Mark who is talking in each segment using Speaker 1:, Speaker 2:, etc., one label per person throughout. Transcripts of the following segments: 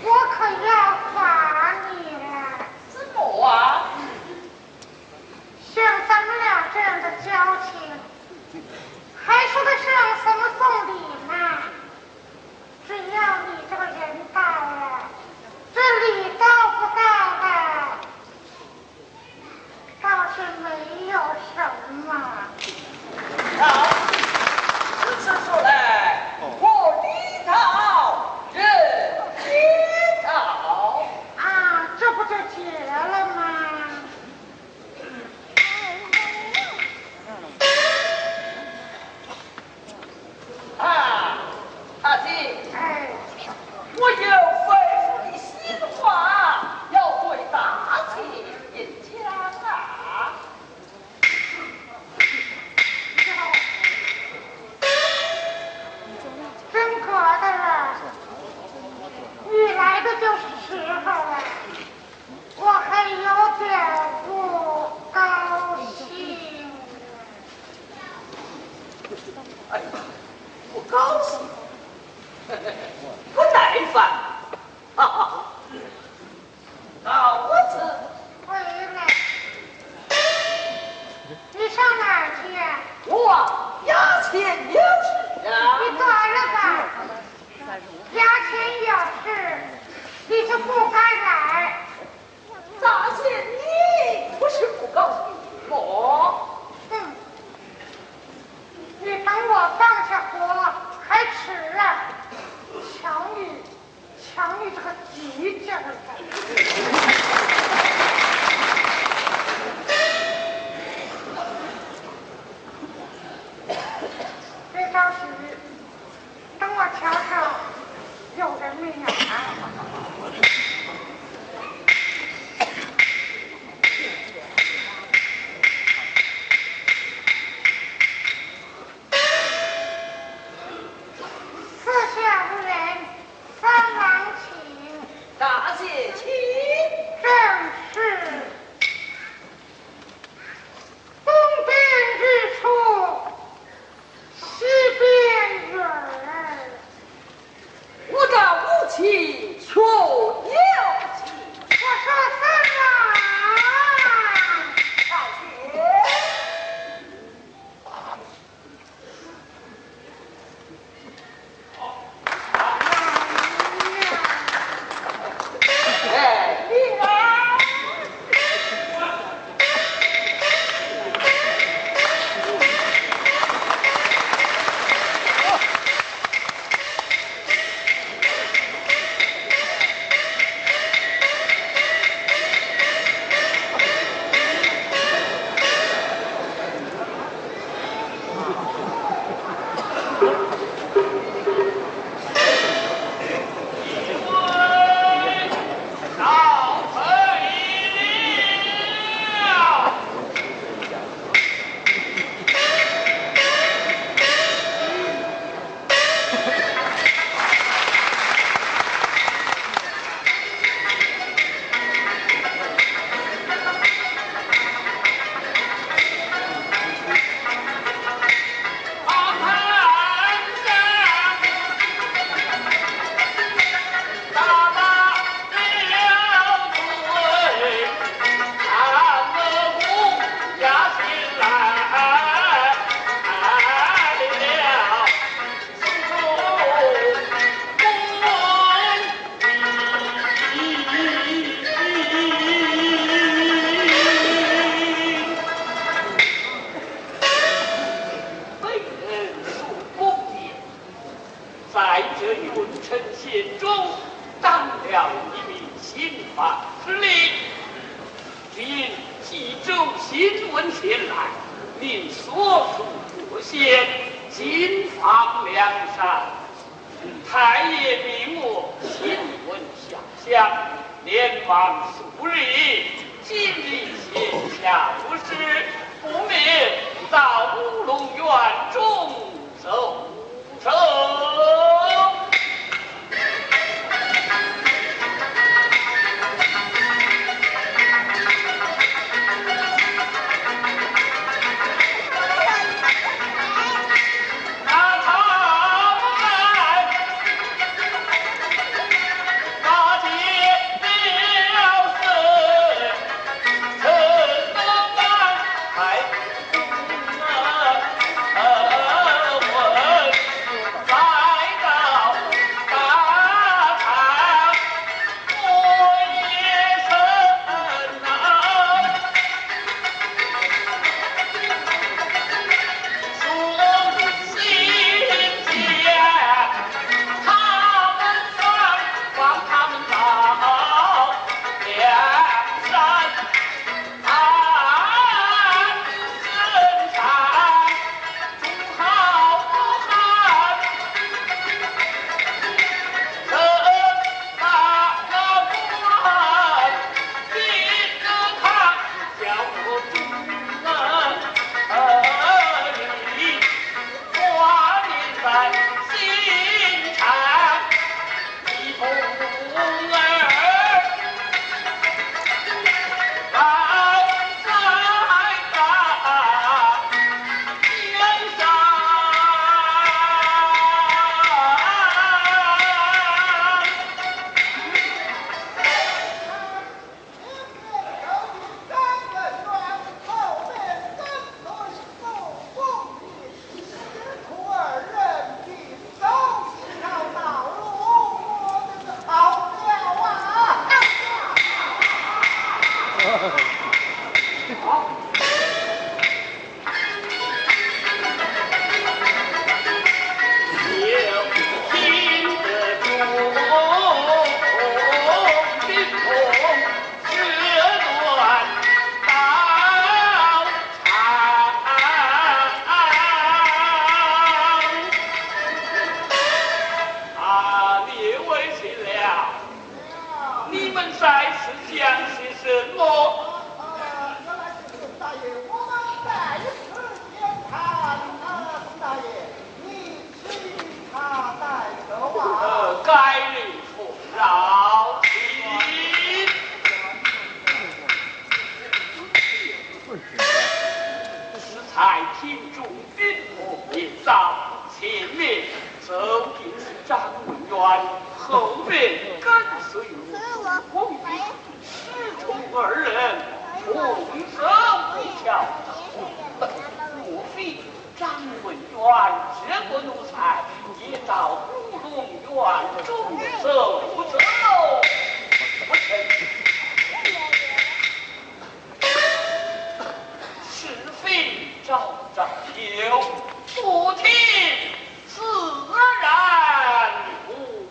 Speaker 1: 我可要罚你了。
Speaker 2: 怎么啊？
Speaker 1: 像咱们俩这样的交情，还说得上什么送礼呢？只要你这个人到了，这礼到不到的，倒是没有什么。
Speaker 2: 好，此次说来，我礼到人皆到。
Speaker 1: 啊，这不就结了吗？
Speaker 2: 啊，阿金，
Speaker 1: 哎，
Speaker 2: 我有吩咐的新话要对大姐演讲啊。
Speaker 1: 真可的了，你来的就是时候了，我还有点不高兴。
Speaker 2: 哎，不高兴，不耐烦，哈哈。老子
Speaker 1: 回来，你上哪儿去呀？
Speaker 2: 我衙前有事啊。
Speaker 1: 你断了吧，衙前有事，你就不该来。
Speaker 2: 大姐，你不是不高兴我？
Speaker 1: 哼，你等我放下火还迟啊！瞧你这个急劲儿的。别着急，等我瞧瞧有人没有啊？四下无人，三郎请。
Speaker 2: 大姐请。
Speaker 1: 正是东边日出，西边雨儿。
Speaker 2: 我这无情却有情。
Speaker 1: 我说三郎，
Speaker 2: 大姐，哎，你来。在这云城县中当了一名刑法之令，今冀州新闻前来，您所属国县今访梁山，太爷命我亲闻下乡，连忙数日，今日闲暇无事，不免到乌龙院中走走。大该领奉饶请。适才听众兵破灭早，前面走进是张文元，后面跟随王斌，师徒二人同手一条。莫非张文元这个奴才也到乌龙院中走走？不成。是非昭昭有，不听自然无。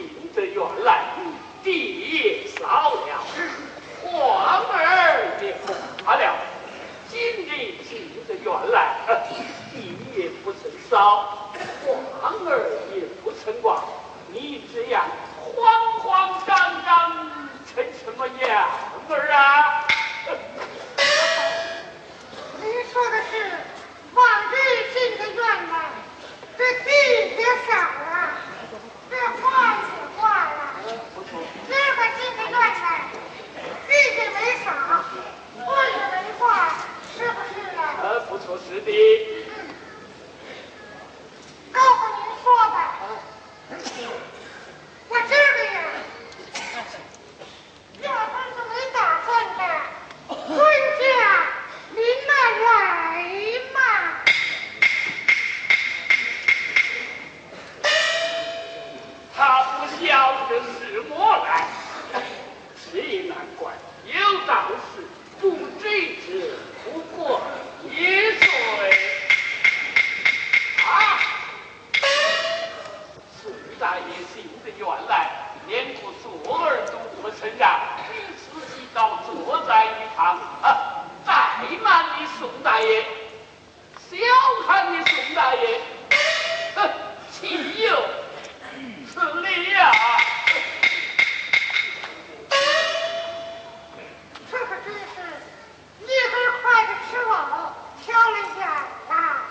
Speaker 2: 原来地也扫了，皇儿的梦。 儿啊？
Speaker 1: 您说的是往日进的院来，这地也扫了，这花也挂了，
Speaker 2: 不错。
Speaker 1: 今儿个进的院来，地也没扫，花也没挂，是不是啊？
Speaker 2: 不错，是的。
Speaker 1: 告诉您说吧，我这个呀，压根就没打算的。尊家，您那来嘛？
Speaker 2: 他不晓得是我来，这也难怪。有道是不知者不过也罪啊！宋大爷进的院来，连个坐儿都不曾让，只自己倒坐在一旁。怠慢你宋大爷，小看你宋大爷，岂有此理呀！
Speaker 1: 这可真是一根筷子吃饱，挑了眼啦。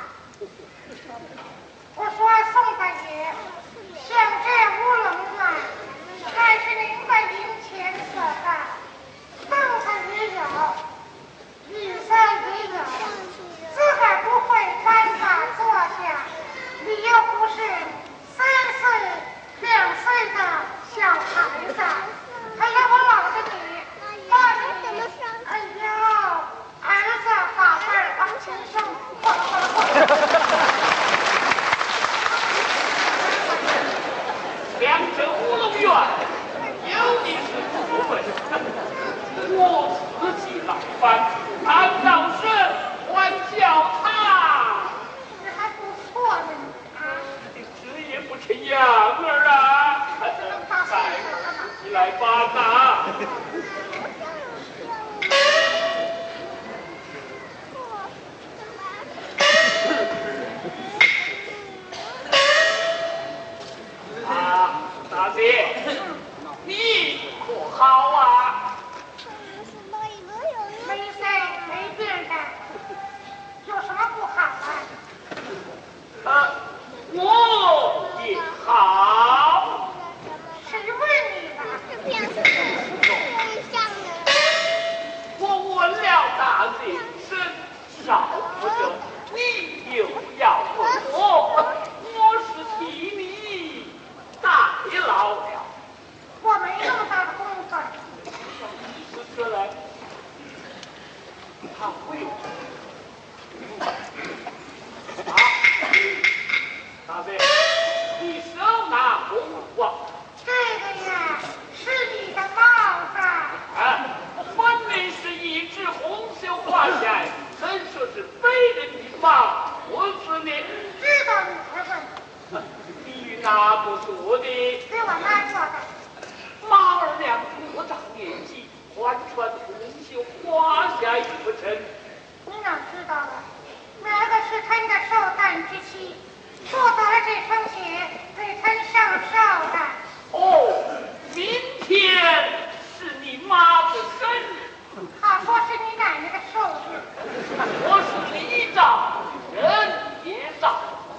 Speaker 1: 我说宋大爷，像这乌龙院，还是您的银钱所在，凳子也有，椅子也有，自个儿不会搬法坐下，你又不是3岁、2岁的小孩子，还要我老着你，把你，哎呦，儿子宝贝儿往前生，
Speaker 2: 两者乌龙院有的是不分，我自己来搬，难道是还叫他？
Speaker 1: 这还不错呢啊！
Speaker 2: 这也不成样儿啊！再自己来搬呐！大姐，你可好啊？
Speaker 1: 没事没病的，有什么不好啊？
Speaker 2: 我也好。
Speaker 1: 谁问你了？
Speaker 2: 我问了大姐一声，少不得你又要问我是替你代劳了。
Speaker 1: 我没那么大的功夫。
Speaker 2: 是这来，他会大姐，你手拿红物啊？
Speaker 1: 这个呀，是你的帽子。
Speaker 2: 分明是一只红绣花线，怎说是非人的帽子呢？
Speaker 1: 知道你才问，
Speaker 2: 你与哪个做的？
Speaker 1: 给我妈做的。
Speaker 2: 马二娘多大年纪，还穿红绣花线衣不成？
Speaker 1: 你哪知道了？那个是他的寿诞之期，做得了这双鞋给他上寿的。
Speaker 2: 哦，明天是你妈的生日，
Speaker 1: 好说是你奶奶的寿日。
Speaker 2: 我是礼长，人也长。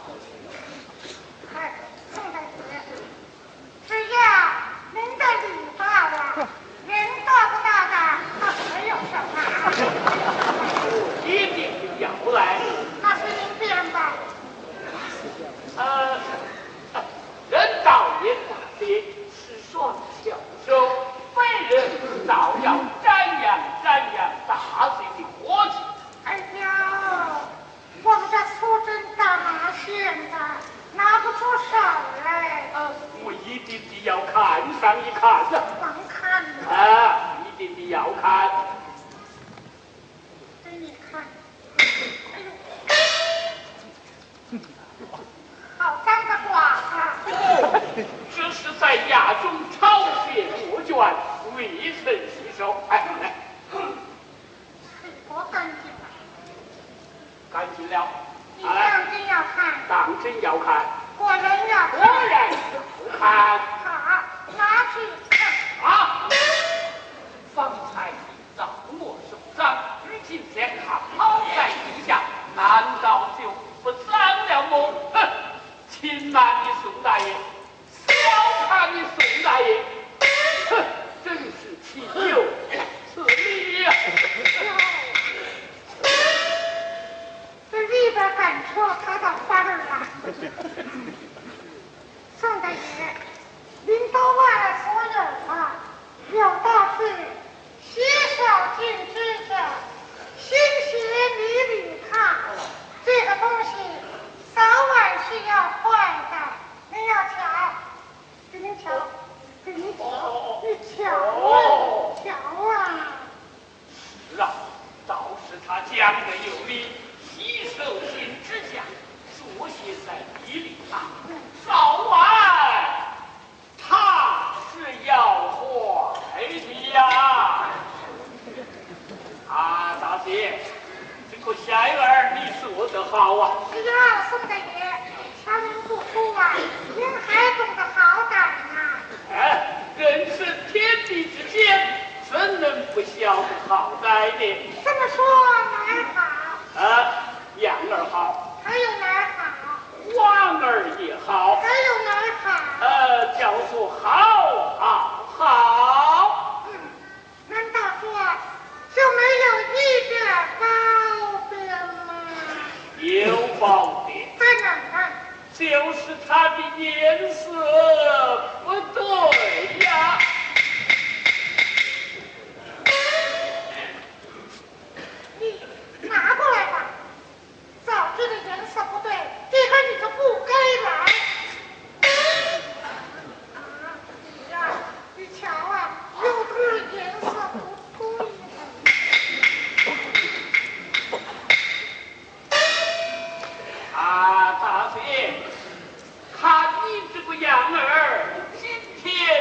Speaker 1: 嗨，宋大爷，只要您的礼大了，人大不大的倒是没有什么。
Speaker 2: 一定要来。
Speaker 1: 那是您编的。
Speaker 2: 人倒也大跌，是双巧手，非人倒要瞻仰瞻仰大嘴的活计。
Speaker 1: 哎呦，我们这苏针大麻线的拿不出手来。
Speaker 2: 我一定得要看上一看的。
Speaker 1: 甭看了，
Speaker 2: 一定得要看。
Speaker 1: 给你看。哎呦，好脏的瓜子。
Speaker 2: 这是在衙中抄写过卷，未曾洗手。来，
Speaker 1: 多干净啊！
Speaker 2: 干净了。
Speaker 1: 你当真要看？
Speaker 2: 当真要看。
Speaker 1: 果然要看。
Speaker 2: 果然要看。
Speaker 1: 好，拿去看。
Speaker 2: 方才到我手上，今天他抛在地下，难道就不脏了么？哼！轻慢你宋大爷，小看你宋大爷，哼！真是岂有此理呀！
Speaker 1: 这里边赶车开到花儿了。宋大爷，您都忘了所有了，有道是洗手尽指甲，新鞋履履踏。这个东西早晚是要坏的，您要瞧，给您瞧，给您瞧，你瞧啊，瞧啊！
Speaker 2: 是啊，倒是他讲的有理，洗手尽指甲，做些在地里踏，早晚他是要坏的呀！啊，大姐，这个下院儿你做得好啊！
Speaker 1: 哎呀，宋大爷，瞧您不出啊，您还懂得好歹呢。
Speaker 2: 哎，人生天地之间，怎能不晓得好歹呢？
Speaker 1: 这么说哪儿好？
Speaker 2: 样儿好，
Speaker 1: 还有哪儿好？
Speaker 2: 望儿也好，
Speaker 1: 还有哪儿好？
Speaker 2: 叫做好。
Speaker 1: 难道说就没有一点毛病吗？
Speaker 2: 有毛病，
Speaker 1: 在哪儿？
Speaker 2: 就是它的颜色不对呀。
Speaker 1: 你拿过来吧。早知道颜色不对，这回你就不该来。你呀，你瞧啊，有的颜色不对
Speaker 2: 啊，大姐，看你这个样儿，今天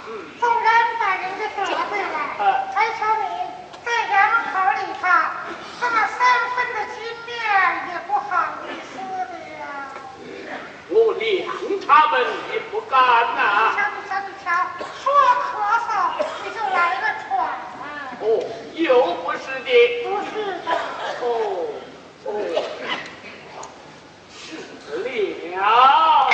Speaker 1: 纵然把人家得罪了，还瞧你在洋口里头这么3分的金面也不好意思的呀。
Speaker 2: 我连他们也不敢呐。
Speaker 1: 你瞧，说咳嗽你就来个喘啊！
Speaker 2: 哦，又不是的。
Speaker 1: 不是的。
Speaker 2: 是了。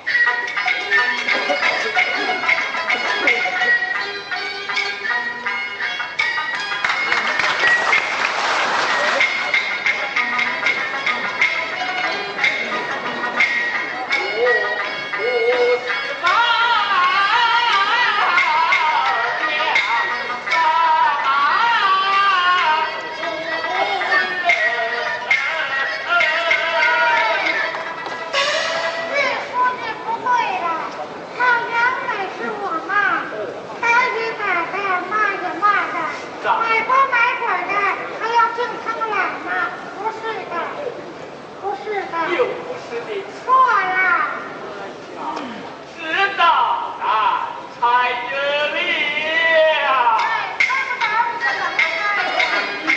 Speaker 2: 又不是你
Speaker 1: 错了。
Speaker 2: 知道了才有了。
Speaker 1: 猜不着你是怎么猜的？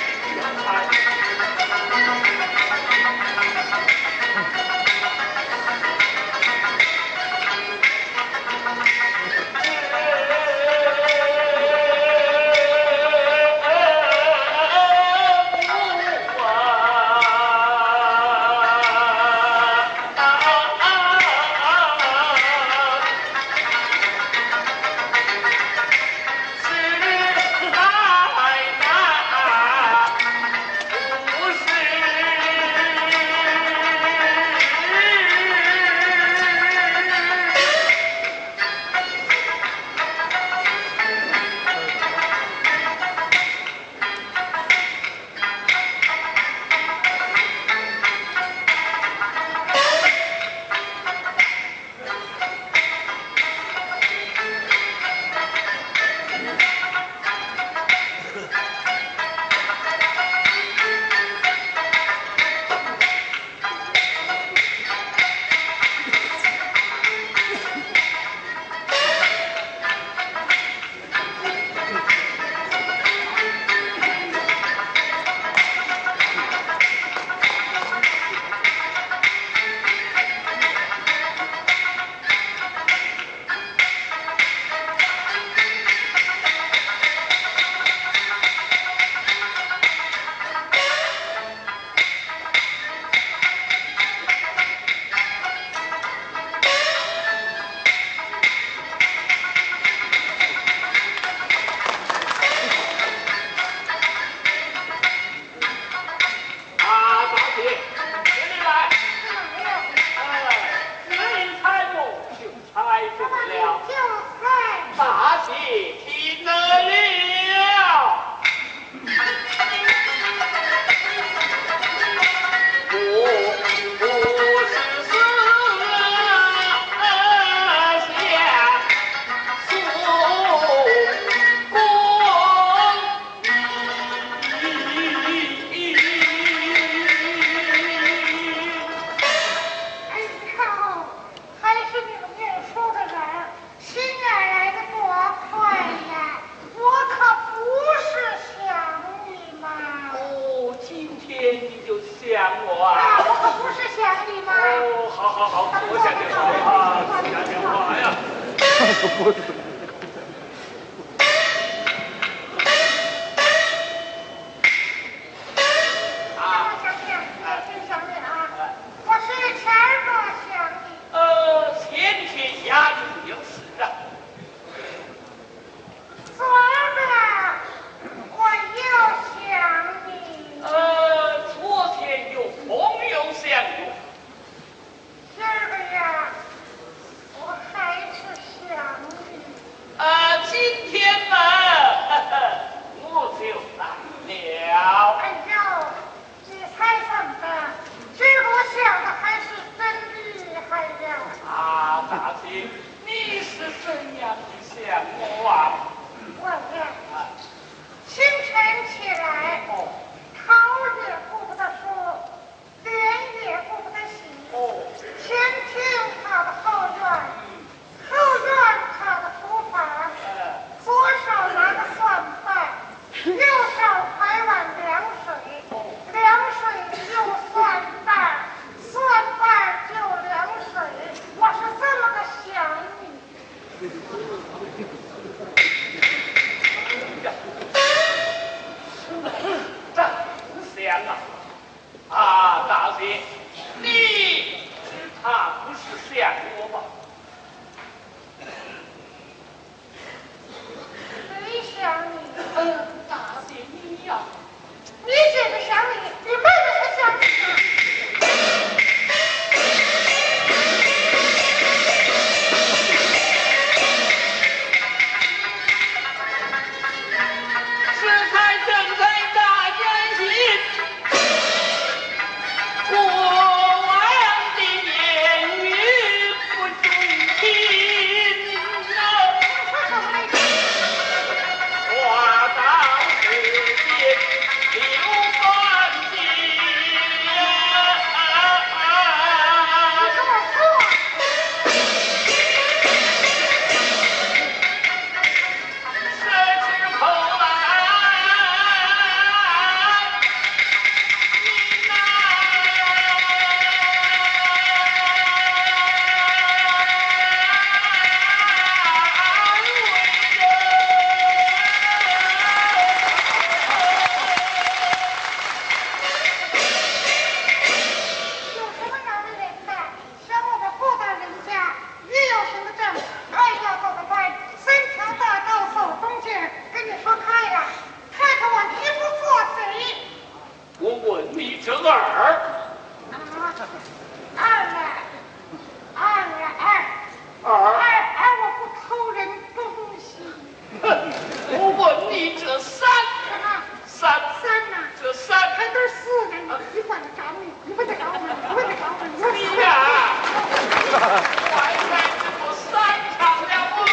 Speaker 2: 这三
Speaker 1: 什么？
Speaker 2: 三
Speaker 1: 三呐？
Speaker 2: 这三
Speaker 1: 还得四呢？你管得着你？你不得着我们？不会得着我们？
Speaker 2: 你呀，快在这个三场了不？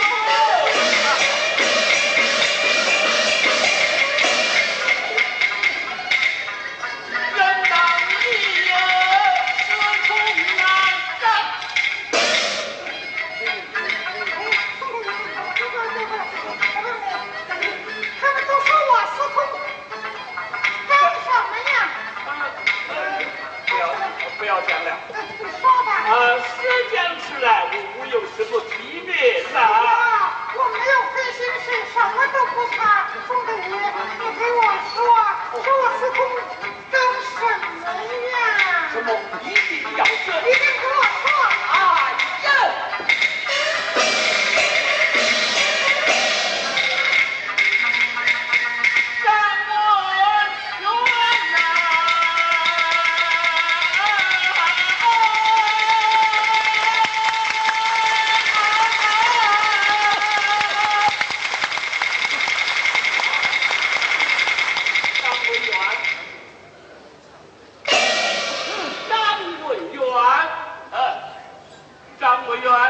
Speaker 2: 人当你呀，是从南山。
Speaker 1: 他们都说我司空，干什么呀？
Speaker 2: 不要讲了。
Speaker 1: 你说吧。
Speaker 2: 时间迟来，我有什么体面呐？
Speaker 1: 我没有亏心事，什么都不怕。宋德爷，你给我说我司空干什么呀？
Speaker 2: 什么一定要这？
Speaker 1: 一定给我说。
Speaker 2: 哎呀！张委员，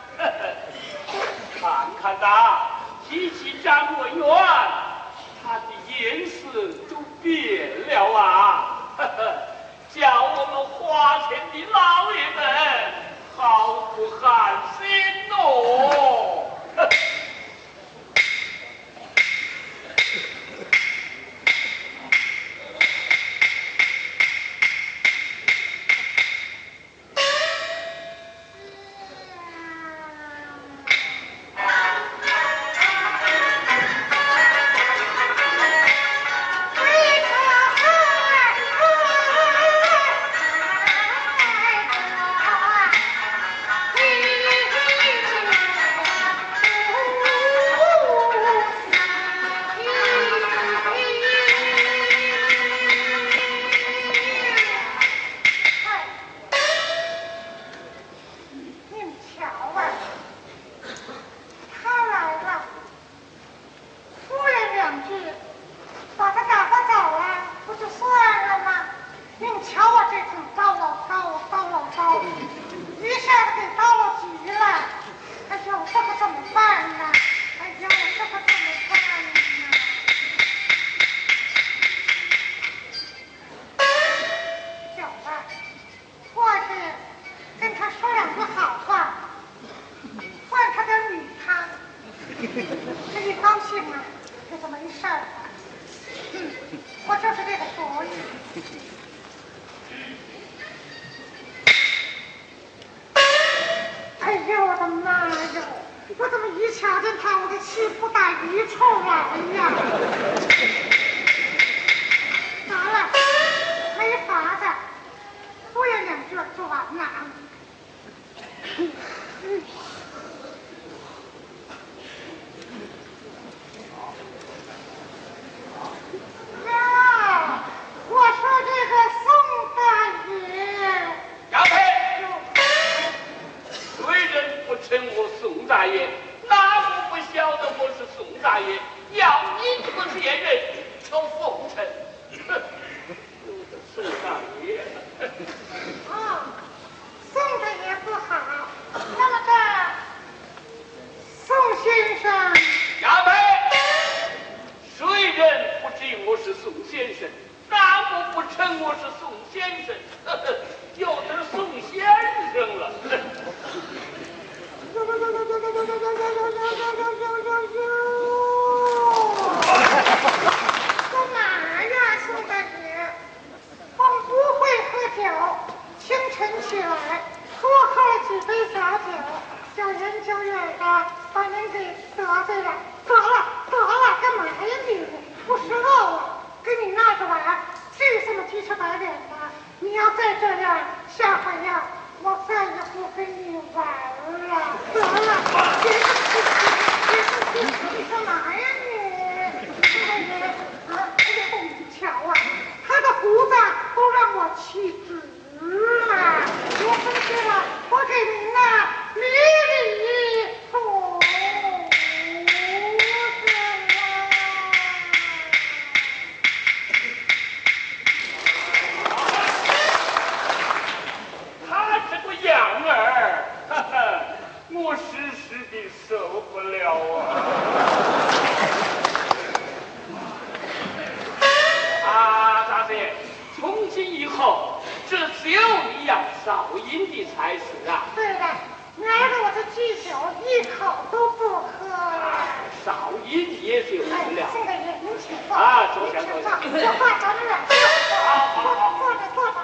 Speaker 2: 看看呐，提起张委员，他的颜色都变了啊！叫我们花钱的老爷们好不寒心哦！ 少饮也就是了。
Speaker 1: 宋大爷，您请坐。
Speaker 2: 啊，坐下。
Speaker 1: 我话到这儿。坐着。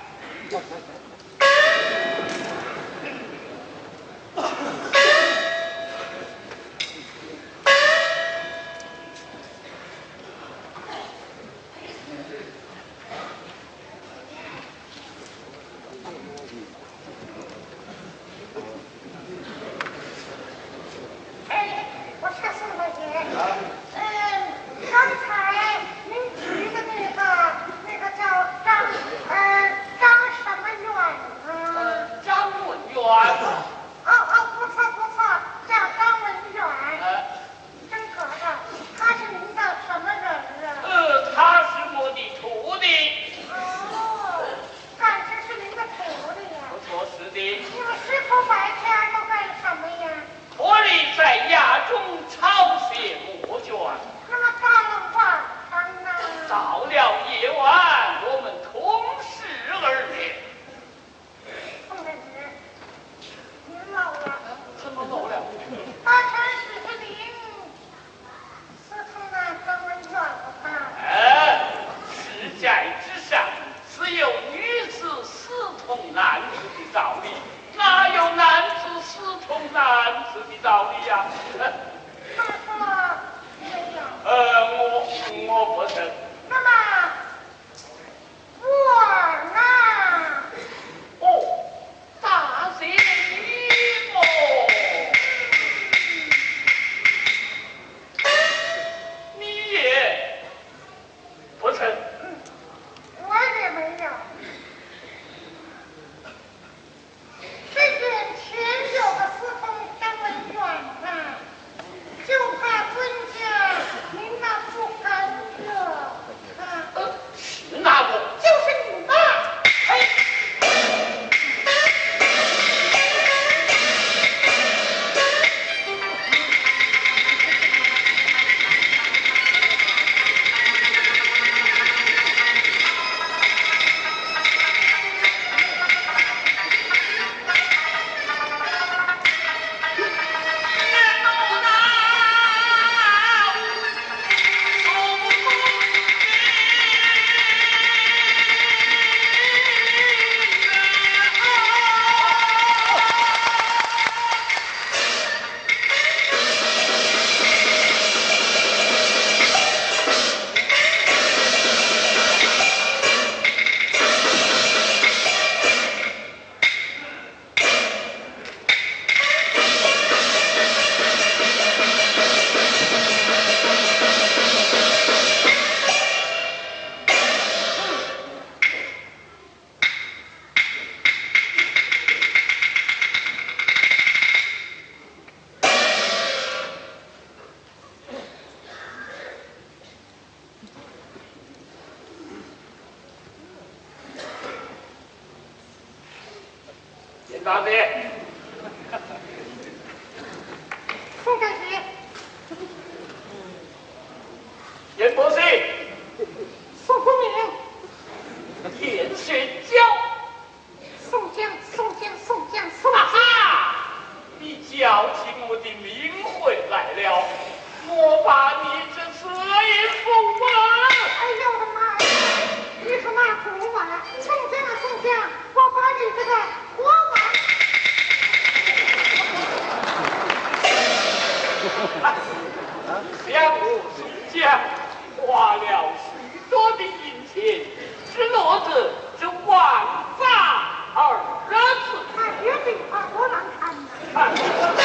Speaker 2: 大姐，
Speaker 1: 宋大爷，
Speaker 2: 严博士，
Speaker 1: 宋公明，
Speaker 2: 严雪娇，
Speaker 1: 宋江，
Speaker 2: 哈！你叫起我的名讳来了，我把你这色眼风啊！
Speaker 1: 哎呦我的妈呀！你说那胡话，宋江，我把你这个活娃。
Speaker 2: 相我宋江花了许多的银钱，只落得这王法二字。
Speaker 1: 那月饼花多难看呐！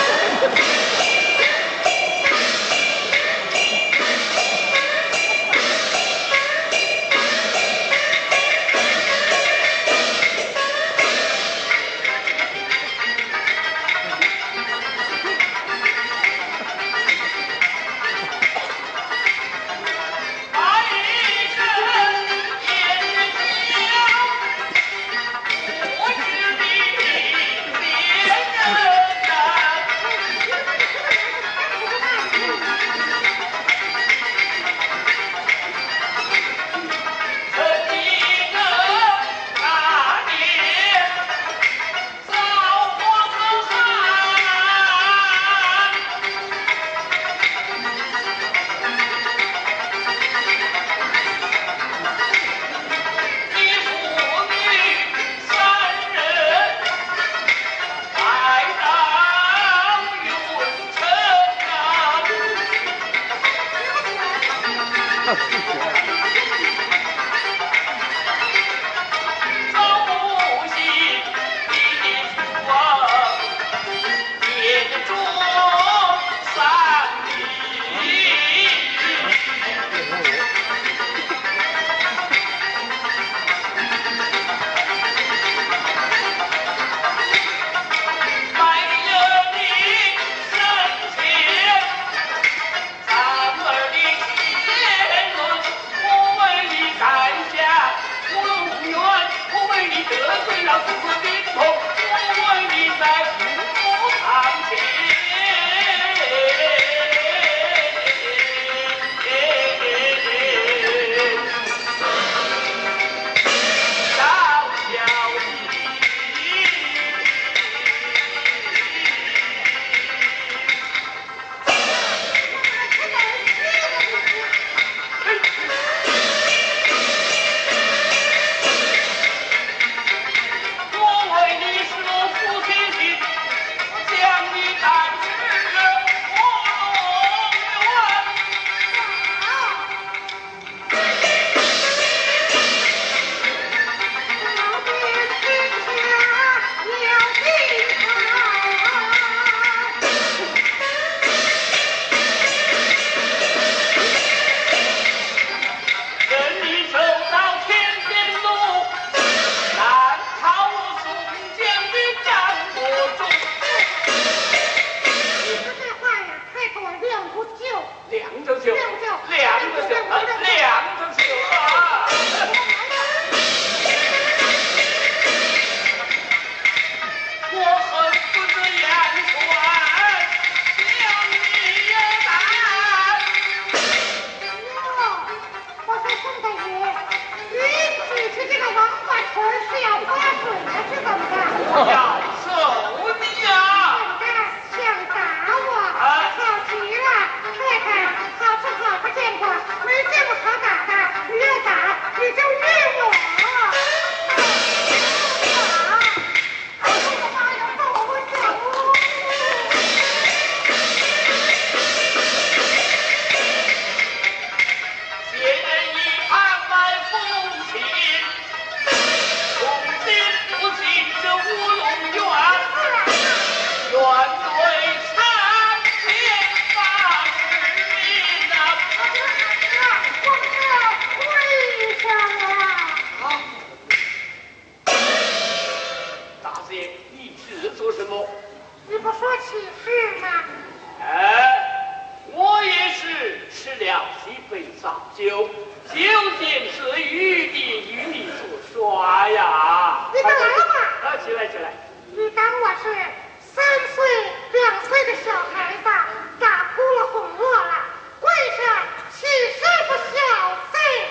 Speaker 2: 吃了几杯早酒，就见这玉蝶与你所刷呀。
Speaker 1: 你等来了吗？
Speaker 2: 起来起来。
Speaker 1: 你当我是3岁、2岁的小孩子，打哭了哄饿了，跪下起誓不小罪。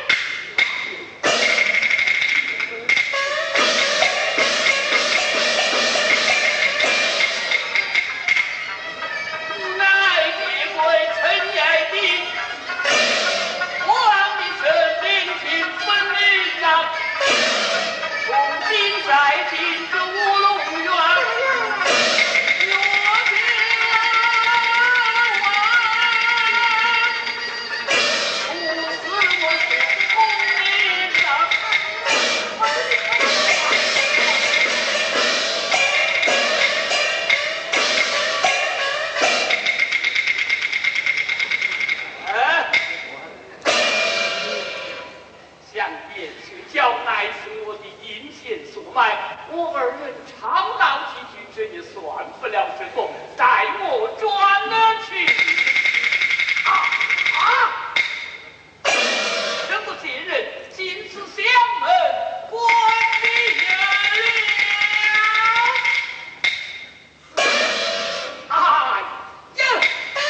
Speaker 2: 在进这乌龙院，我二人吵闹几句，这也算不了什么，待我转了去。这个贱人竟是相门关闭了。哎呀！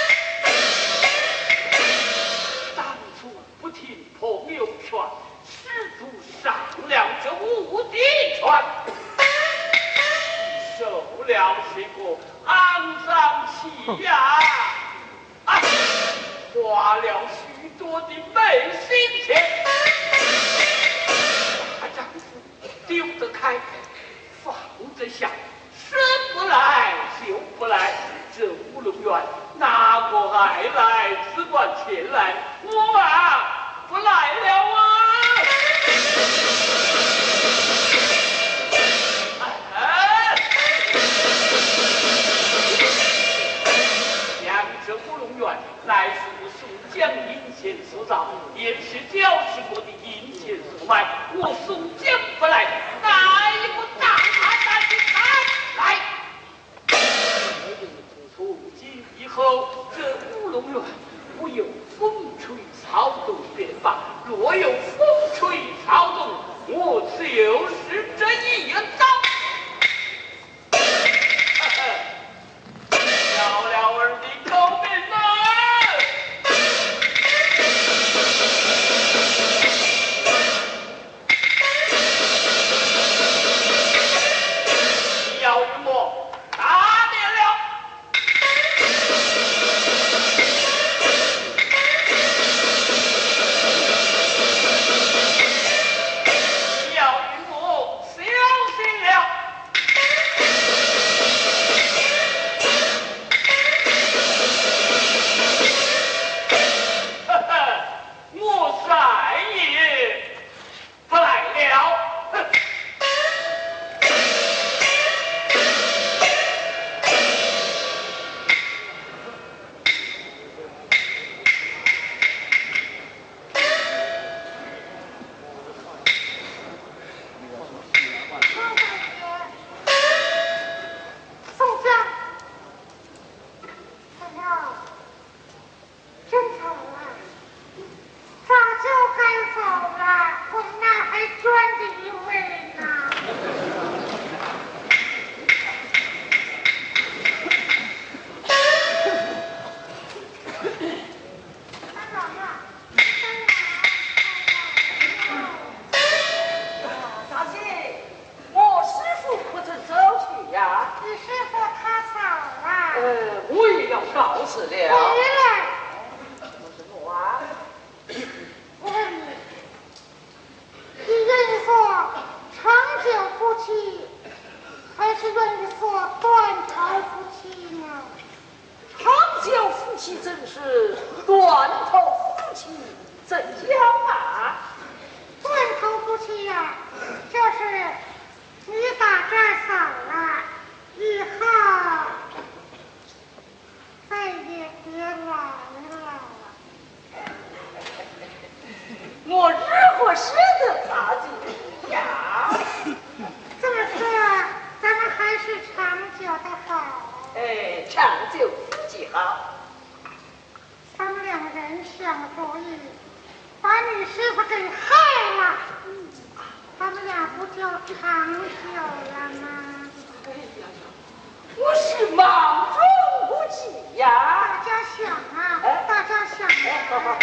Speaker 2: 当初不听朋友劝，师徒上了这无底船。受了这个肮脏气呀！花了许多的美心钱，大丈夫丢得开，放得下，生不来就不来。这乌龙院哪个爱来只管前来，我不来了啊！这乌龙院乃是蜀江银钱所造，也是教师国的银钱所买。我蜀江不来，哪一个大汉去看来？从今以后，这乌龙院不有风吹草动便罢，若有风吹草动，我就是这一刀。了了儿的狗命啊！要与我打点了。要与我小心
Speaker 1: 想个主意，把你媳妇给害了，咱们俩不就长久了吗？
Speaker 2: 我是忙中不及呀。
Speaker 1: 大家想啊，大家想啊。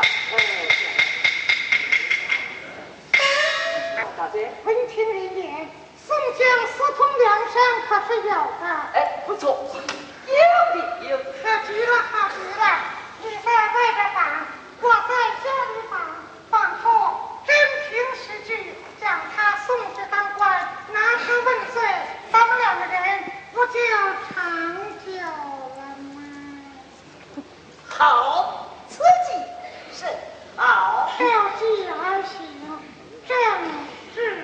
Speaker 2: 大姐，
Speaker 1: 闻听人言，宋江私通梁山可是有的。
Speaker 2: 哎，不错，有的有。
Speaker 1: 好极了，好极了！你在外边绑，我在家里绑，绑后真凭实据，将他送至当官，拿他问罪，咱们两个人不就长久了吗？
Speaker 3: 好，此计甚好。
Speaker 1: 照计而行，正是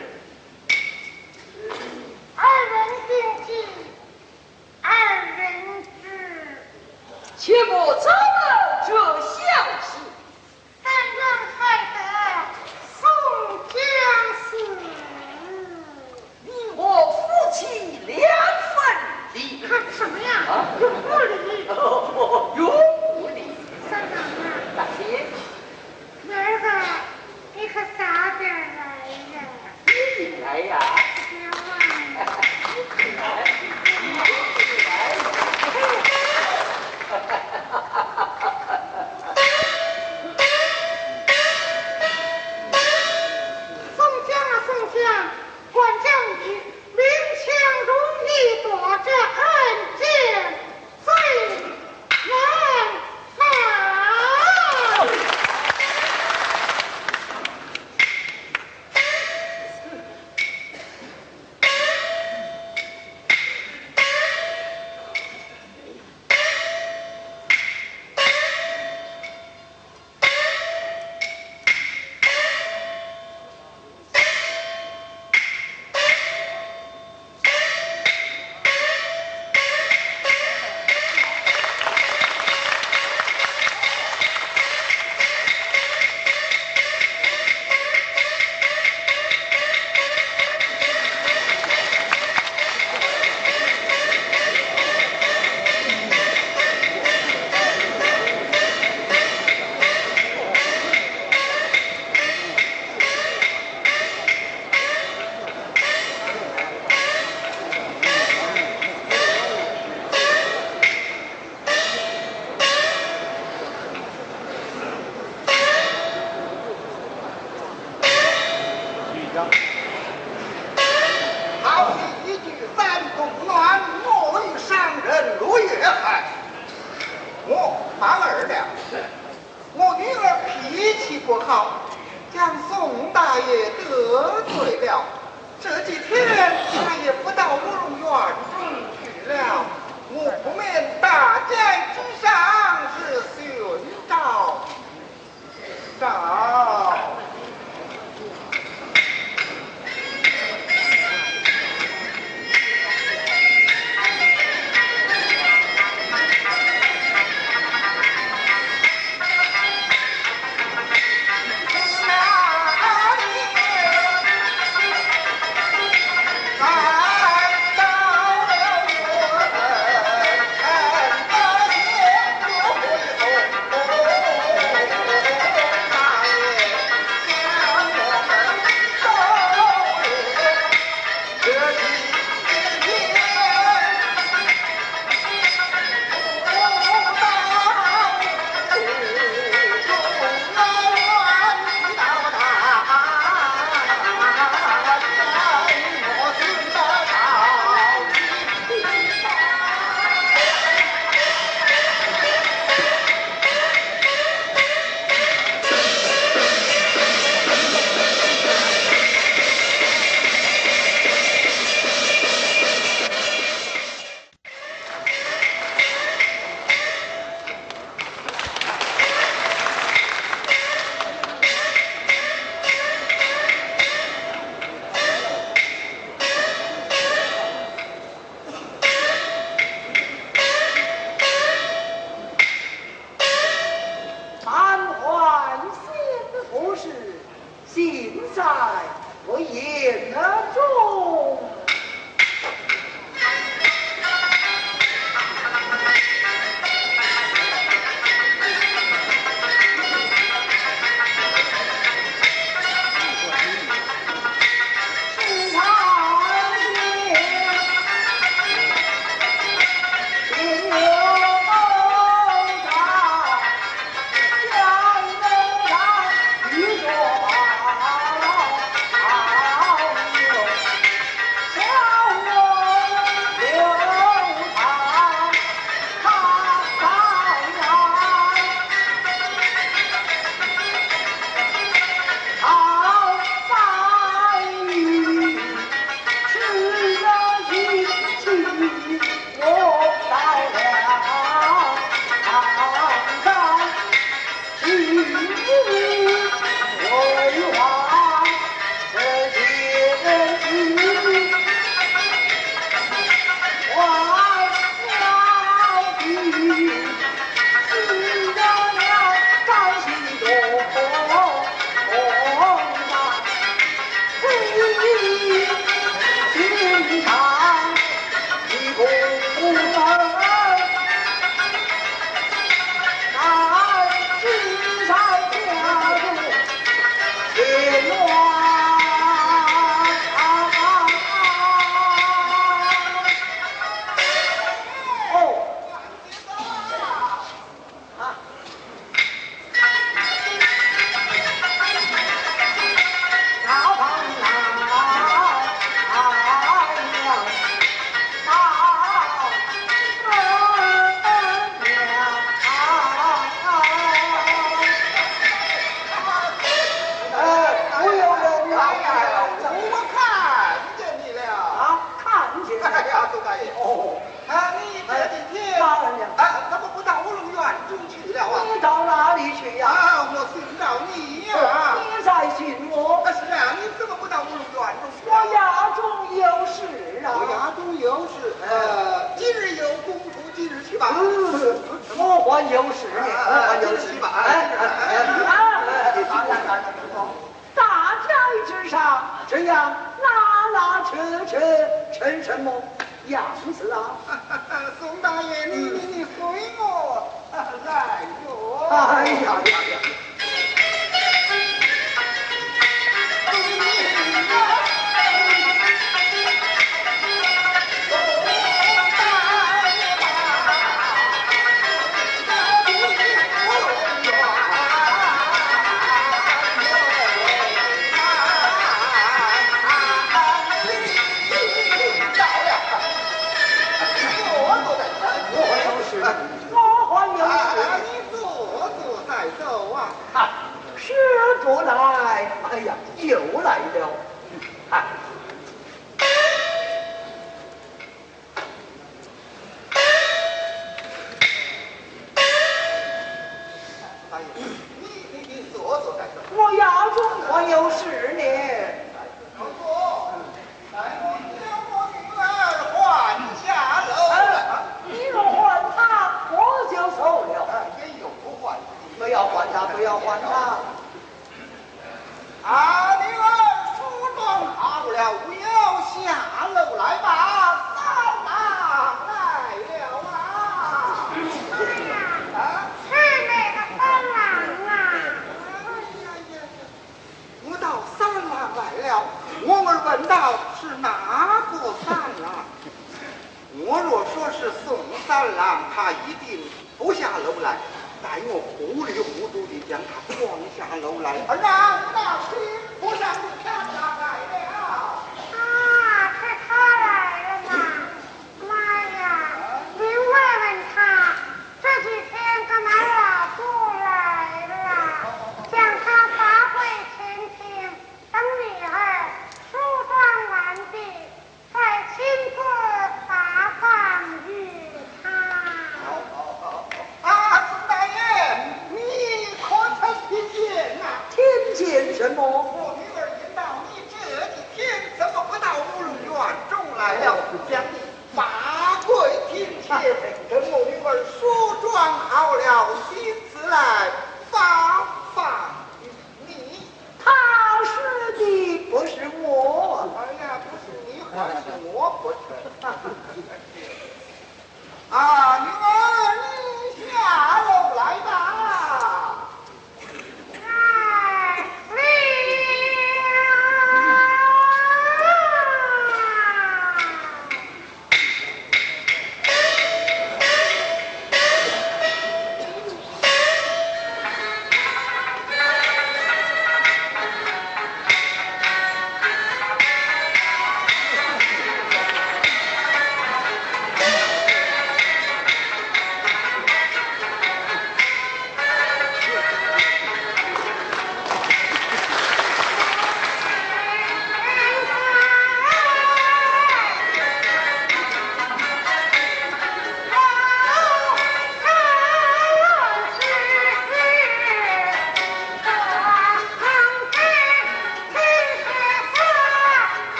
Speaker 1: 二人定计，二人知。
Speaker 3: 且不走了这消息，
Speaker 1: 但愿太得宋江死，
Speaker 3: 你我夫妻两分离。
Speaker 1: 看什么呀？永不离。
Speaker 3: 永不离。
Speaker 1: 三长啊，
Speaker 3: 大姐，
Speaker 1: 儿子，你可早点来呀！
Speaker 3: 你来呀！
Speaker 1: 别忘了。宋江啊，宋江，管教你明枪如意躲着暗箭，最难防。
Speaker 4: 好戏一句三冬暖，莫与商人如月海。我反而了，我女儿脾气不好，将宋大爷得罪了。这几天他也不到芙蓉院中去了，我不免大街之上是寻找。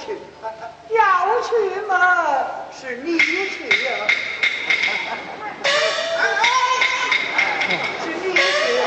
Speaker 5: 去，要去嘛是你去呀，是你去。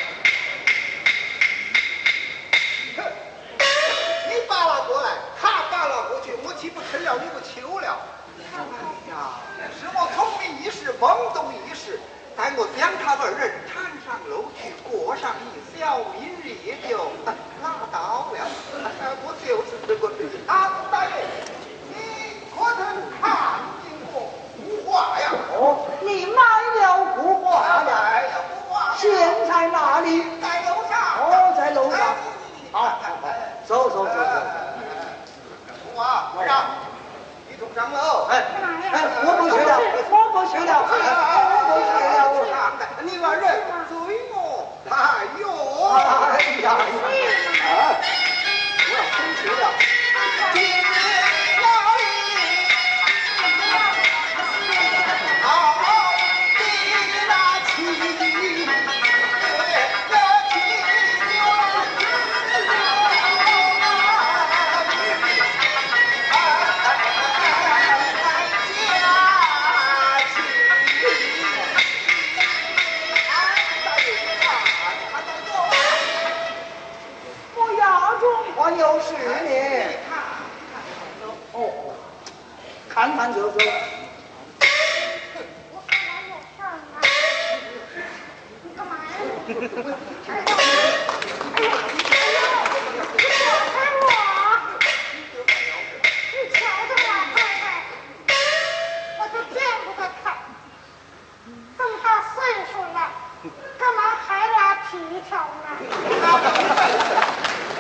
Speaker 4: 你扒拉过来，他扒拉过去，我岂不成了你不求了？哎呀，是我聪明一时，懵懂一时。待我将他二人搀上楼去，过上一小明日也就拉倒了。我就是这个大爷，你可曾看见过古画呀？
Speaker 5: 哦，你买了古画呀？
Speaker 4: 买了古画，
Speaker 5: 现在哪里？
Speaker 4: 在楼上。
Speaker 5: 哦，在楼上。
Speaker 4: 好，
Speaker 5: 走。
Speaker 4: 古画，晚上你送上楼。
Speaker 5: 我不去了。
Speaker 4: 你二人追我，哎呦！
Speaker 5: 哎呀！
Speaker 4: 我要生气了。今日来，好比那情，
Speaker 5: 我有事呢。哦，看看就走。
Speaker 1: 我看来有事儿呢。你干嘛呀？哎呦！你躲开我！你瞧这老太太，我就见不得她。这么大岁数了，干嘛还拉皮条呢？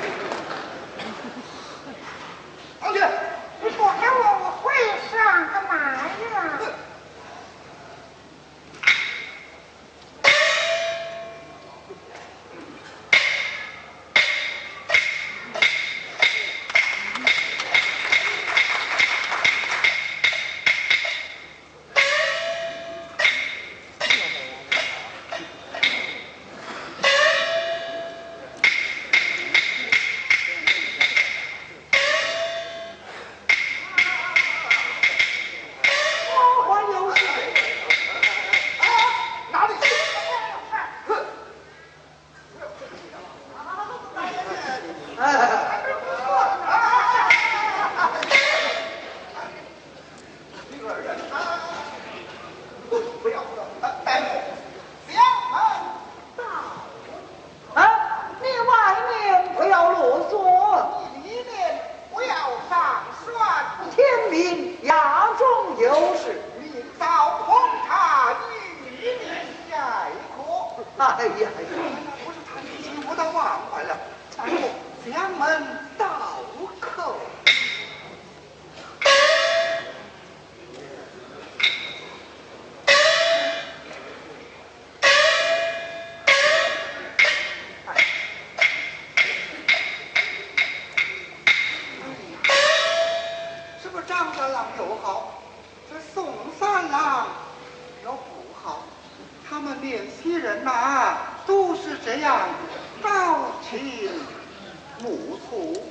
Speaker 4: 同学，
Speaker 1: 你躲开我，我会上干嘛呀？
Speaker 5: 哎呀，
Speaker 4: 我是他年轻，我都忘怀了。哎呦，将门到口。是不是张三郎又好，这宋三郎又不好？他们联系人呐、都是这样朝秦暮楚。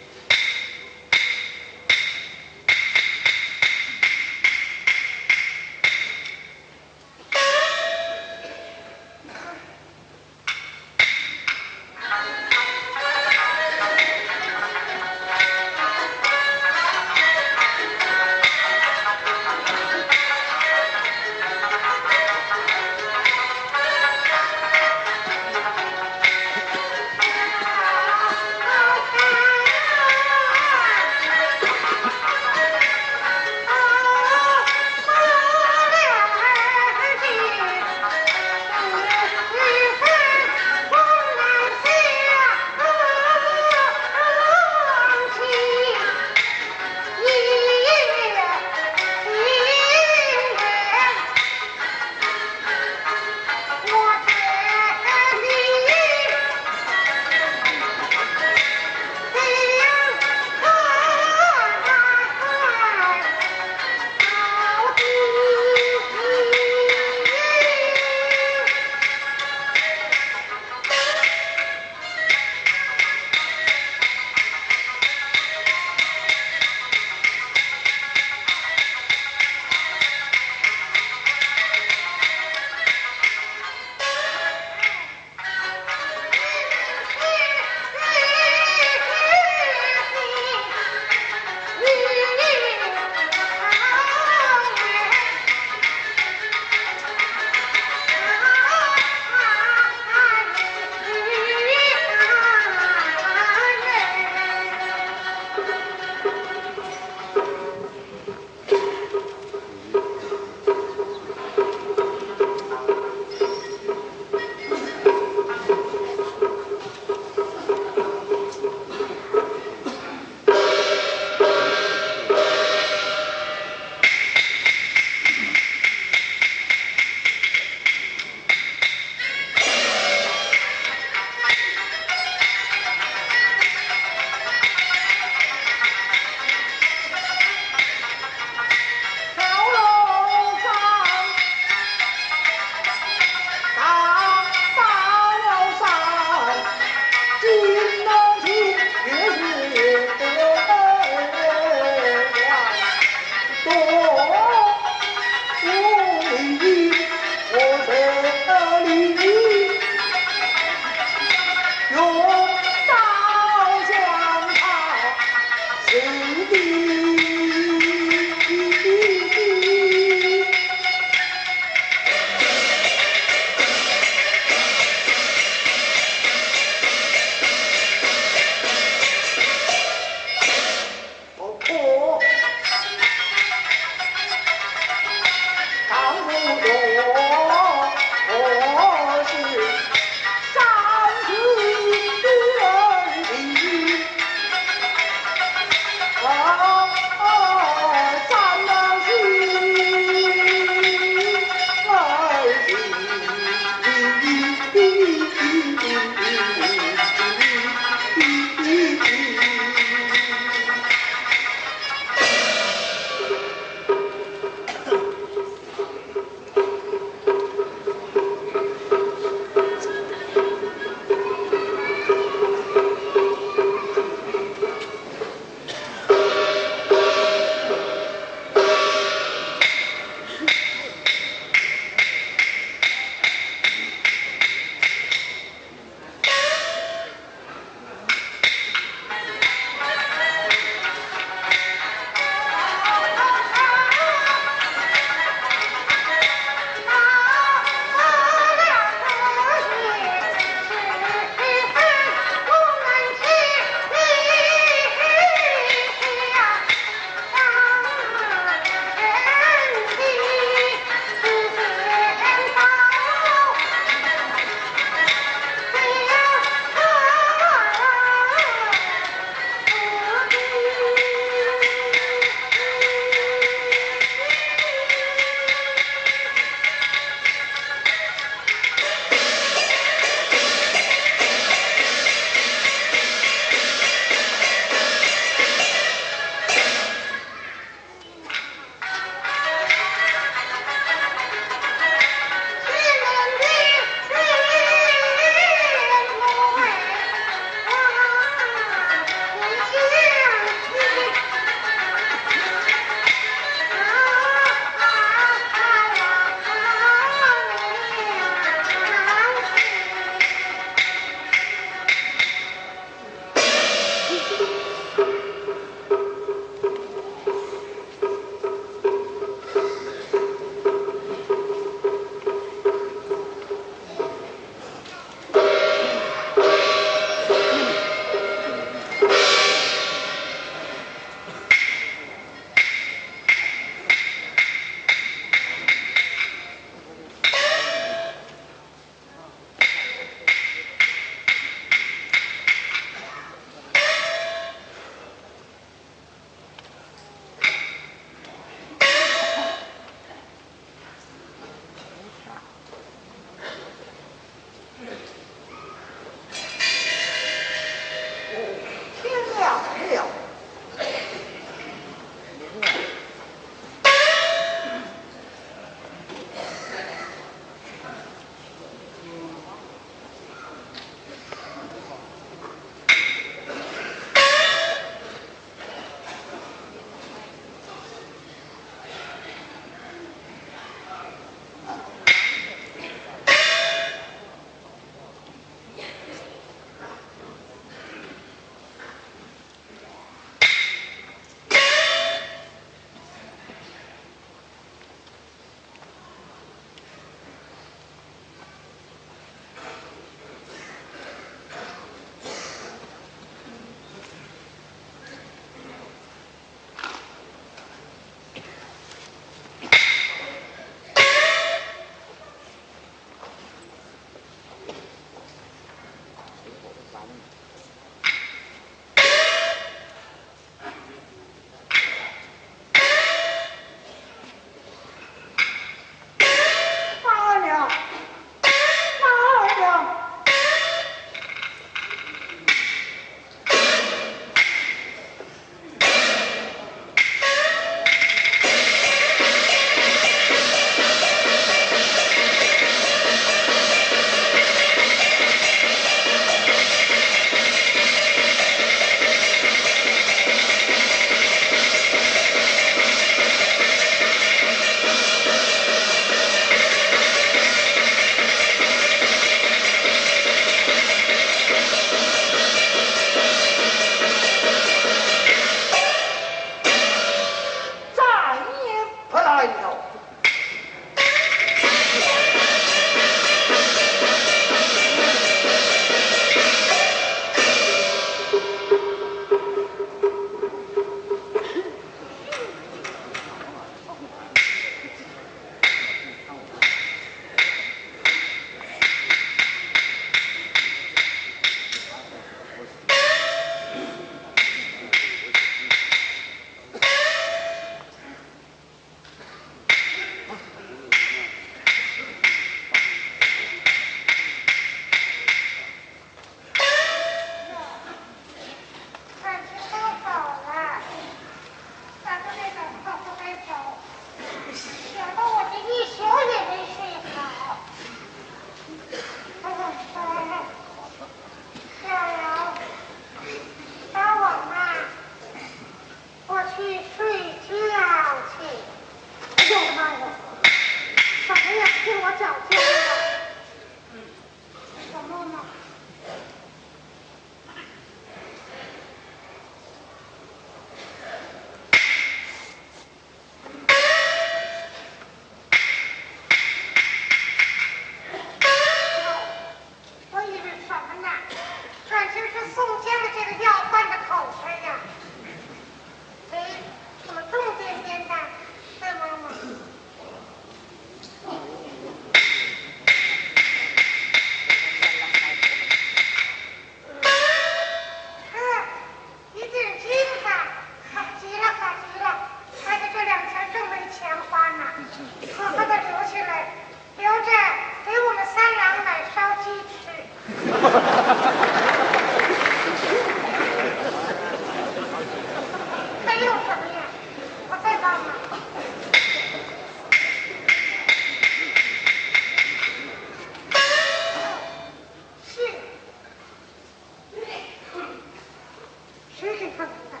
Speaker 1: 谁给他来的？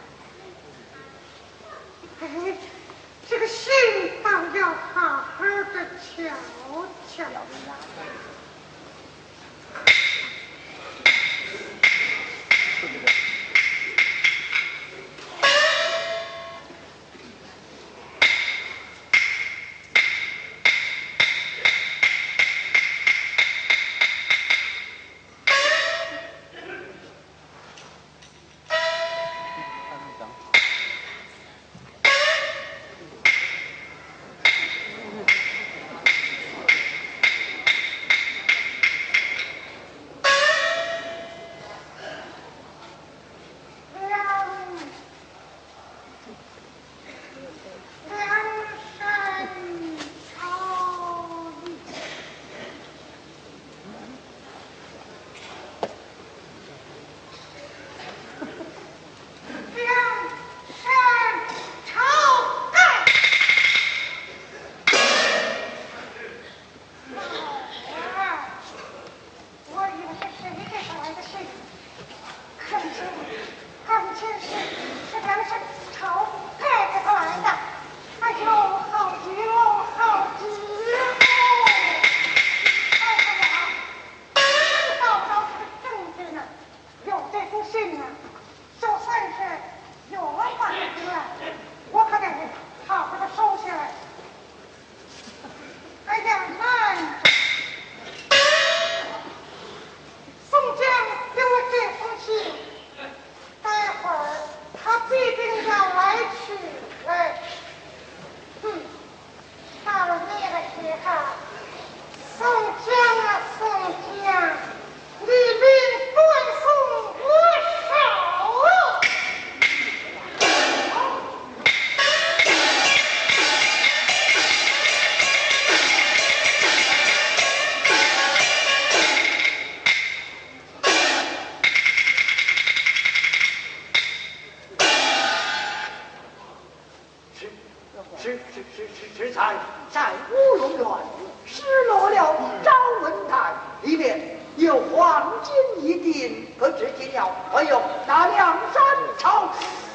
Speaker 1: 哎，这个信当要好好的瞧瞧。
Speaker 5: 是在乌龙院失落了昭文台，里面有黄金一锭和纸金药，还有那两山草。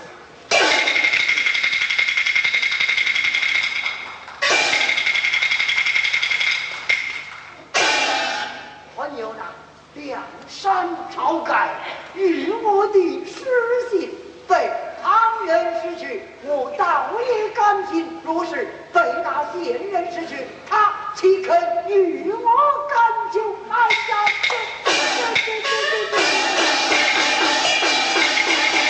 Speaker 5: 还有那两山晁盖与我的诗信被唐元失去，我倒也甘心。若是被那县人失去，他岂肯与我甘就？哎呀！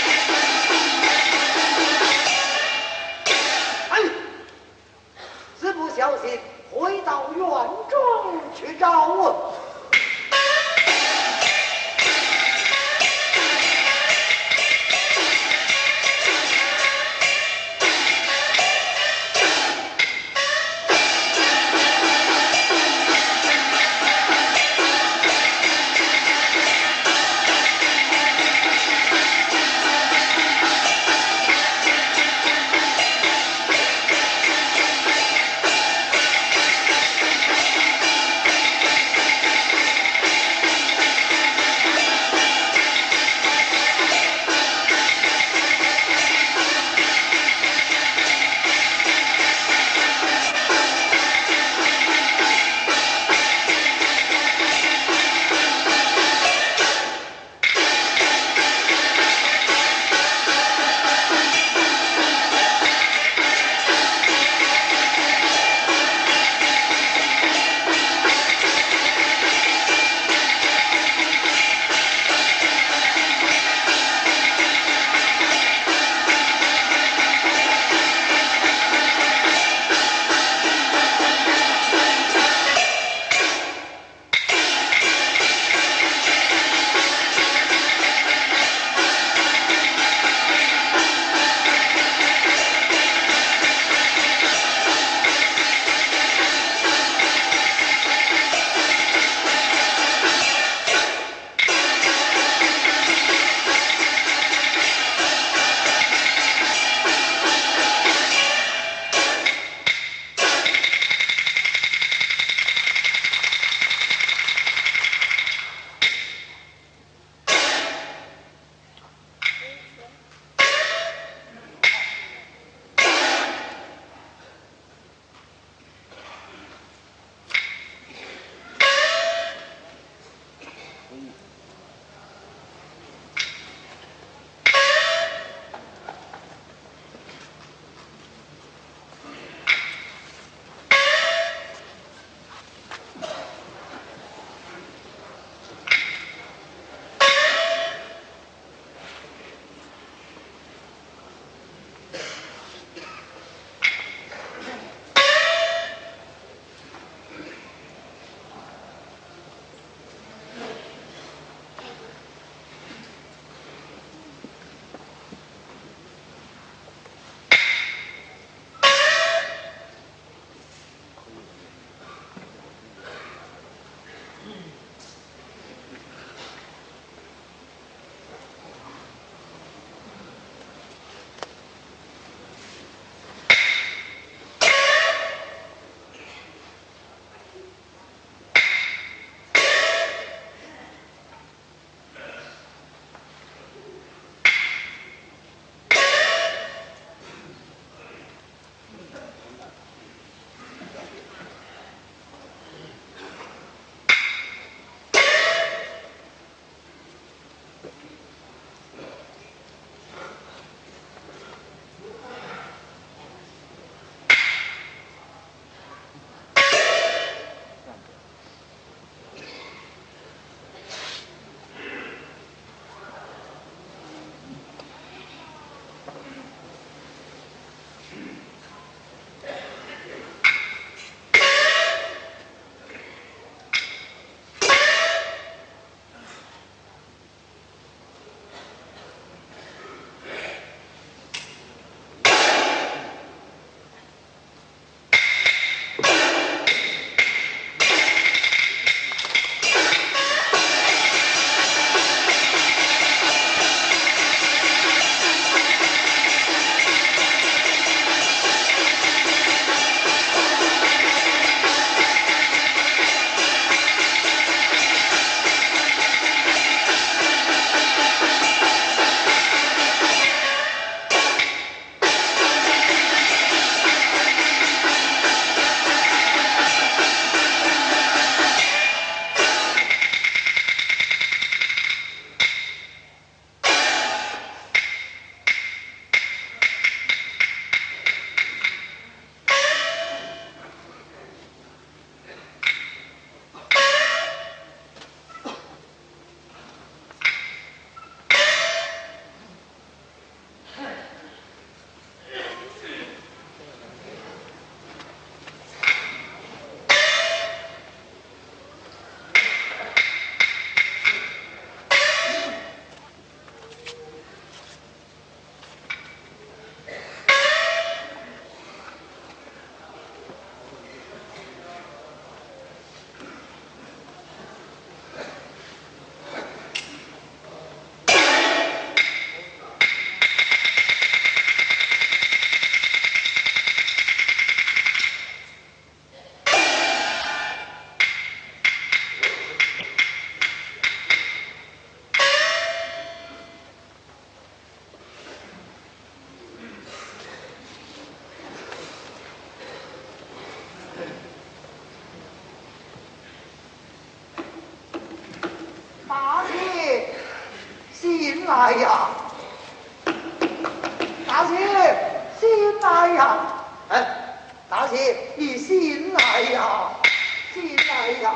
Speaker 5: 来呀！大姐，醒来呀！哎，大姐，你醒来呀！醒来呀！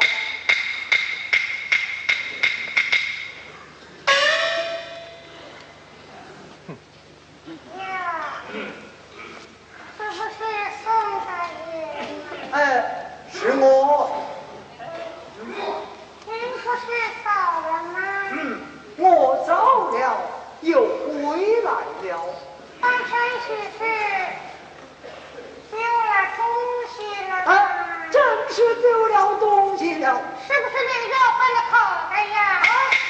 Speaker 1: 呀，是不是宋大爷？
Speaker 5: 哎，是我。
Speaker 1: 您不是走了吗？
Speaker 5: 我走了，又回来了。
Speaker 1: 当真是丢了东西了
Speaker 5: 啊，
Speaker 1: 吗？
Speaker 5: 真是丢了东西了。
Speaker 1: 是不是那个要饭的口袋呀？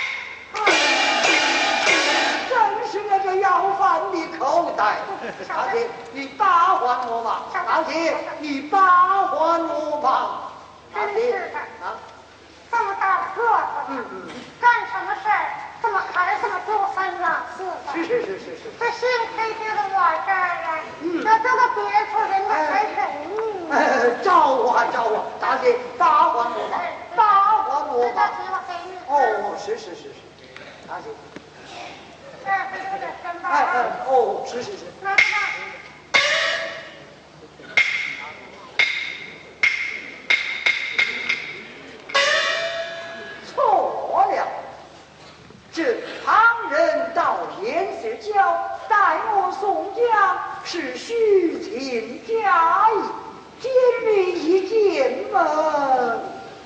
Speaker 5: 真是那个要饭的口袋。大姐，你把还我吧！大姐，你把还我吧！大姐
Speaker 1: 真是的，
Speaker 5: 啊，
Speaker 1: 这么大个子，干什么事儿这么还这么丢三落四的？
Speaker 5: 是。
Speaker 1: 这幸亏丢到我这儿了，要丢到别处，人家还忍你。
Speaker 5: 找我，大姐，把还我吧！把还我吧！
Speaker 1: 我给你。
Speaker 5: 哦，是，大姐。
Speaker 1: 这回有点深吧？
Speaker 5: 哦，是。
Speaker 1: 拿着吧。
Speaker 5: 错了，这旁人到严世交待我宋江是虚情假意，今日一见闻，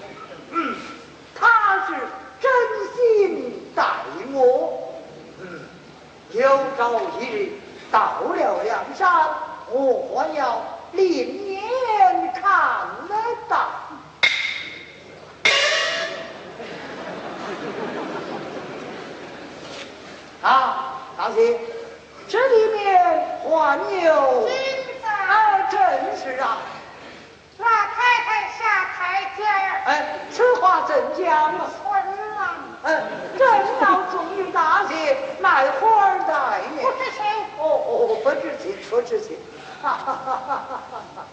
Speaker 5: 他是真心待我。有朝一日到了梁山，我还要另眼看得到。啊，大姐，这里面还有
Speaker 1: 金子，
Speaker 5: 真是啊。
Speaker 1: 老太太下台阶儿，
Speaker 5: 哎，此话怎讲？
Speaker 1: 存了，
Speaker 5: 正要送与大姐买花儿来呢。
Speaker 1: 不值钱。
Speaker 5: 哦，不值钱，说值钱。哈哈哈哈哈哈。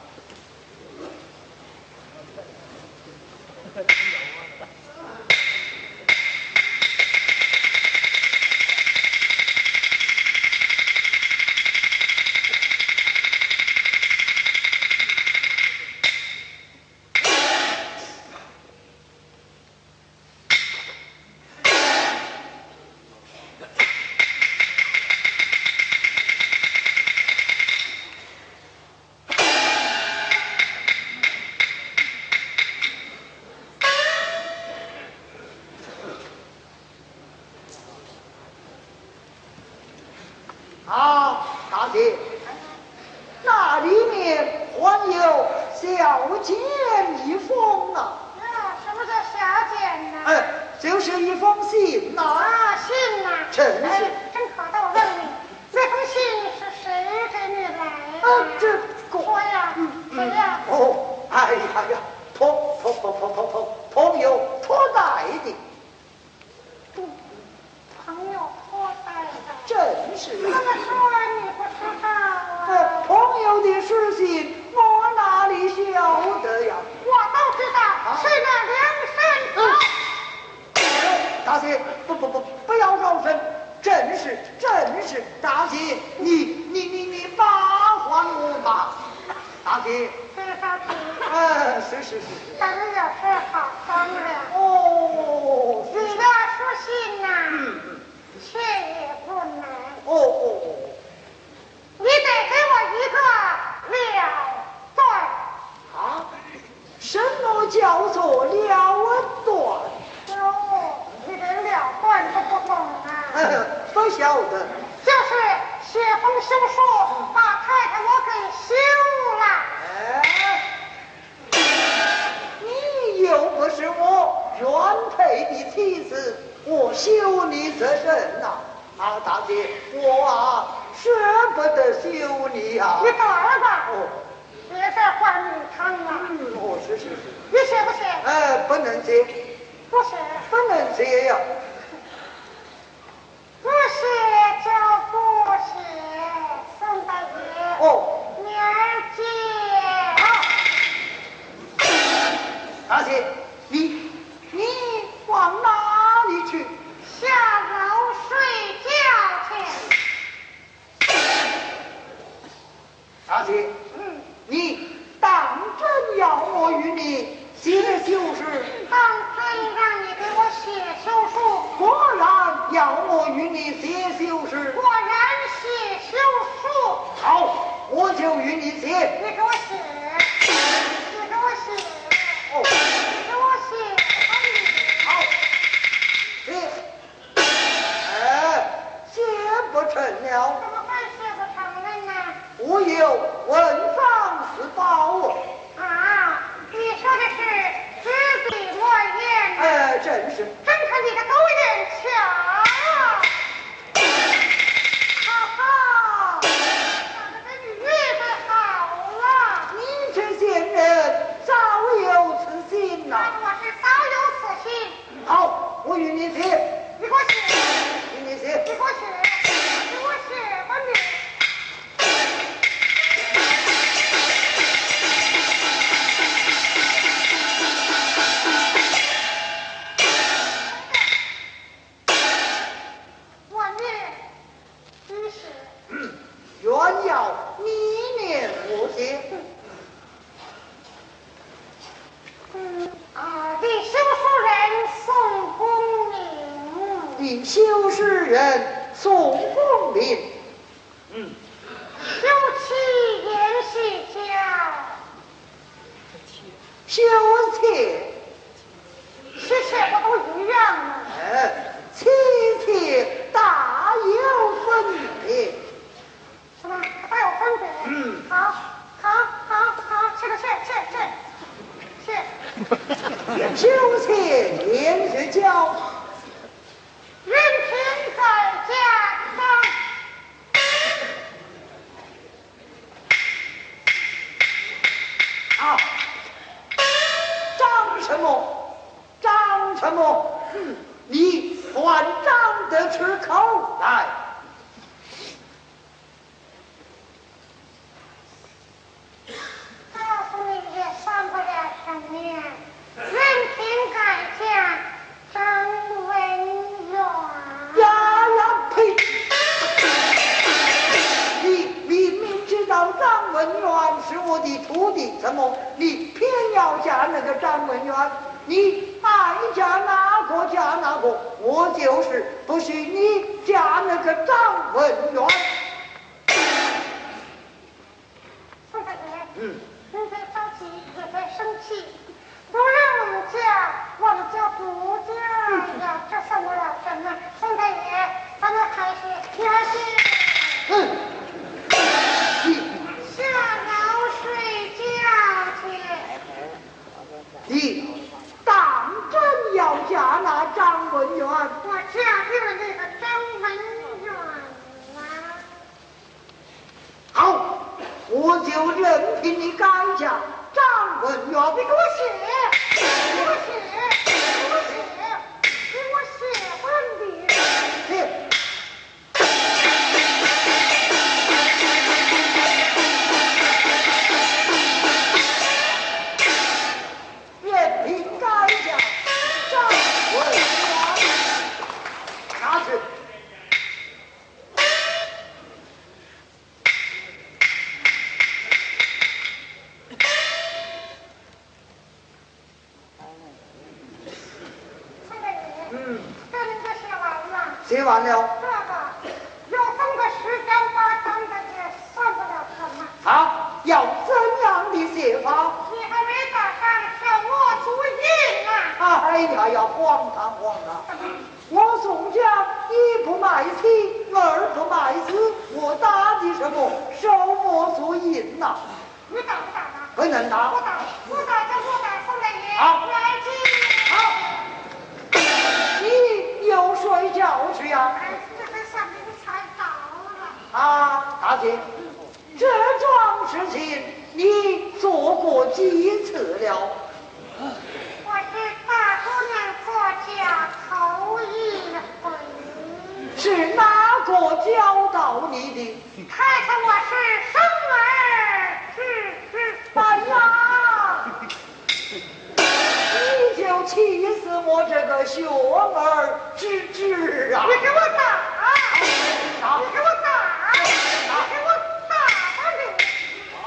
Speaker 5: 大姐，那里面还有小简一封呢。
Speaker 1: 什么叫小简呢？
Speaker 5: 就是一封信呐。
Speaker 1: 信呐。
Speaker 5: 真是。
Speaker 1: 真好的，我问你，那封信是谁给你来的？
Speaker 5: 这
Speaker 1: 说呀，谁呀？
Speaker 5: 哎呀，朋友托带的。
Speaker 1: 朋友托带的。
Speaker 5: 真是。
Speaker 1: 这么说你不知道啊？
Speaker 5: 朋友的事情我哪里晓得呀？
Speaker 1: 我都知道，是那梁山
Speaker 5: 大姐，不要绕身，真是，大姐，你把还我吧，大姐。
Speaker 1: 别着急。
Speaker 5: 是。
Speaker 1: 咱们有事好商量。你要书信呐，却也不难。你得给我一个了断。
Speaker 5: 什么叫做了断？
Speaker 1: 你连了断都不懂啊？
Speaker 5: 不晓得。
Speaker 1: 就是写封休书，把太太我给休了。
Speaker 5: 你又不是我原配的妻子，我休你这人呐！大姐，我舍不得休你呀。
Speaker 1: 你等儿吧。别再换米汤了。
Speaker 5: 是。
Speaker 1: 你写不写？
Speaker 5: 不能写。
Speaker 1: 不写。
Speaker 5: 不能写呀。
Speaker 1: 不写就不写，宋大爷。明儿见。
Speaker 5: 大姐，你往哪里去？
Speaker 1: 下楼睡觉。
Speaker 5: 大姐，你当真要我与你写休书？
Speaker 1: 当真让你给我写休书？
Speaker 5: 果然要我与你写休书。
Speaker 1: 果然写休书。
Speaker 5: 好，我就与你写。
Speaker 1: 你给我写，你给我写，
Speaker 5: 哦，
Speaker 1: 你给我写，
Speaker 5: 好，写。写不成了。
Speaker 1: 怎么会写不成了呢？
Speaker 5: 我有文房四宝。
Speaker 1: 啊，你说的是纸笔墨砚？
Speaker 5: 正是。
Speaker 1: 睁开你的狗眼瞧。好好，长得跟你越得好了。
Speaker 5: 你这贱人早有此心呐！
Speaker 1: 我是早有此心。
Speaker 5: 好，我与你写。
Speaker 1: 你给我写。
Speaker 5: 与你写。
Speaker 1: 你给我写。给我写吧你。我念，你写。
Speaker 5: 原要你念我写。
Speaker 1: 李修书人宋公明。
Speaker 5: 李修诗人宋公明。
Speaker 1: 休妻言戏家。
Speaker 5: 休妾。
Speaker 1: 妻妾不都一样吗？
Speaker 5: 妻妾大有分别。
Speaker 1: 是吧？大有分别。好，这个谢。
Speaker 5: 休妾连续教。
Speaker 1: 任凭在家当。
Speaker 5: 啊！张什么？张什么？你还张得出口来？
Speaker 1: 告诉你也算不了什么呀。任凭改嫁张文远。
Speaker 5: 呀呸！你明明知道张文元是我的徒弟，怎么你偏要嫁那个张文元？你爱嫁哪个嫁哪个，我就是不许你嫁那个张文元。
Speaker 1: 宋大爷，您别着急，也别生气。不让我们家不嫁呀，这算得了什么？宋大爷，咱们还是你还是下楼睡觉去。
Speaker 5: 你当真要嫁那张文元？
Speaker 1: 我嫁给了那个张文远啊。
Speaker 5: 好，我就任凭你改嫁张文元。
Speaker 1: 你给我写，给我写，给我写，给我写吧你。
Speaker 5: 写。任凭改嫁张文元。拿去。
Speaker 1: 这您就写完了。
Speaker 5: 写完了。
Speaker 1: 这个有这么个十张八张的也算不了什么。
Speaker 5: 好，要怎样的写法？
Speaker 1: 你还没打上什么主意呢？
Speaker 5: 哎呀，荒唐！我宋家一不卖妻，二不卖子，我打的什么手磨足印呐？
Speaker 1: 你打不打呢？
Speaker 5: 不能打。
Speaker 1: 不打，不打就不打，宋大爷。
Speaker 5: 好
Speaker 1: 来记。
Speaker 5: 好，你又睡觉去呀？
Speaker 1: 这个下明才到了。
Speaker 5: 啊，大姐，这桩事情你做过几次了？
Speaker 1: 我是大姑娘做家头一回。
Speaker 5: 是哪个教导你的？
Speaker 1: 看看我是生儿知
Speaker 5: 哎呀，你就气死我这个熊儿之志啊！
Speaker 1: 你给我打！
Speaker 5: 打
Speaker 1: 你给我打！你给我打吧你！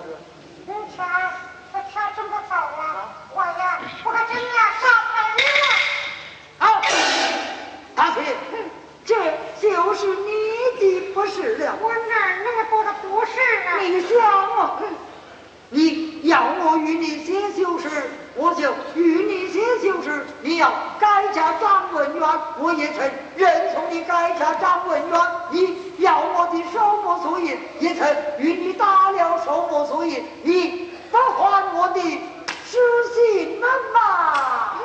Speaker 5: 是？
Speaker 1: 明天这天这么早了，我呀，我可真要上坟了。
Speaker 5: 好，大姐，这就是你的不是了。
Speaker 1: 我哪儿那么多的不是啊？
Speaker 5: 你想啊，你要我与你写旧诗，我就与你写旧诗；你要改嫁张文渊，我也曾认同你改嫁张文渊；你要我的手墨足印，也曾与你打了手墨足印。你不还我的失信门吗？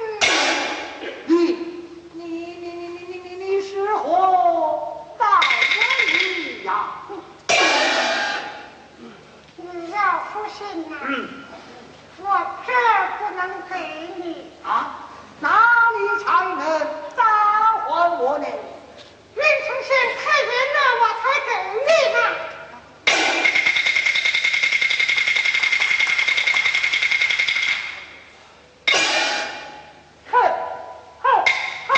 Speaker 5: 你是何待人呀？
Speaker 1: 你要书信呐、我这儿不能给你，
Speaker 5: 啊，哪里才能答还我呢？
Speaker 1: 运城县太原那我才给你呢。
Speaker 5: 哼哼哼！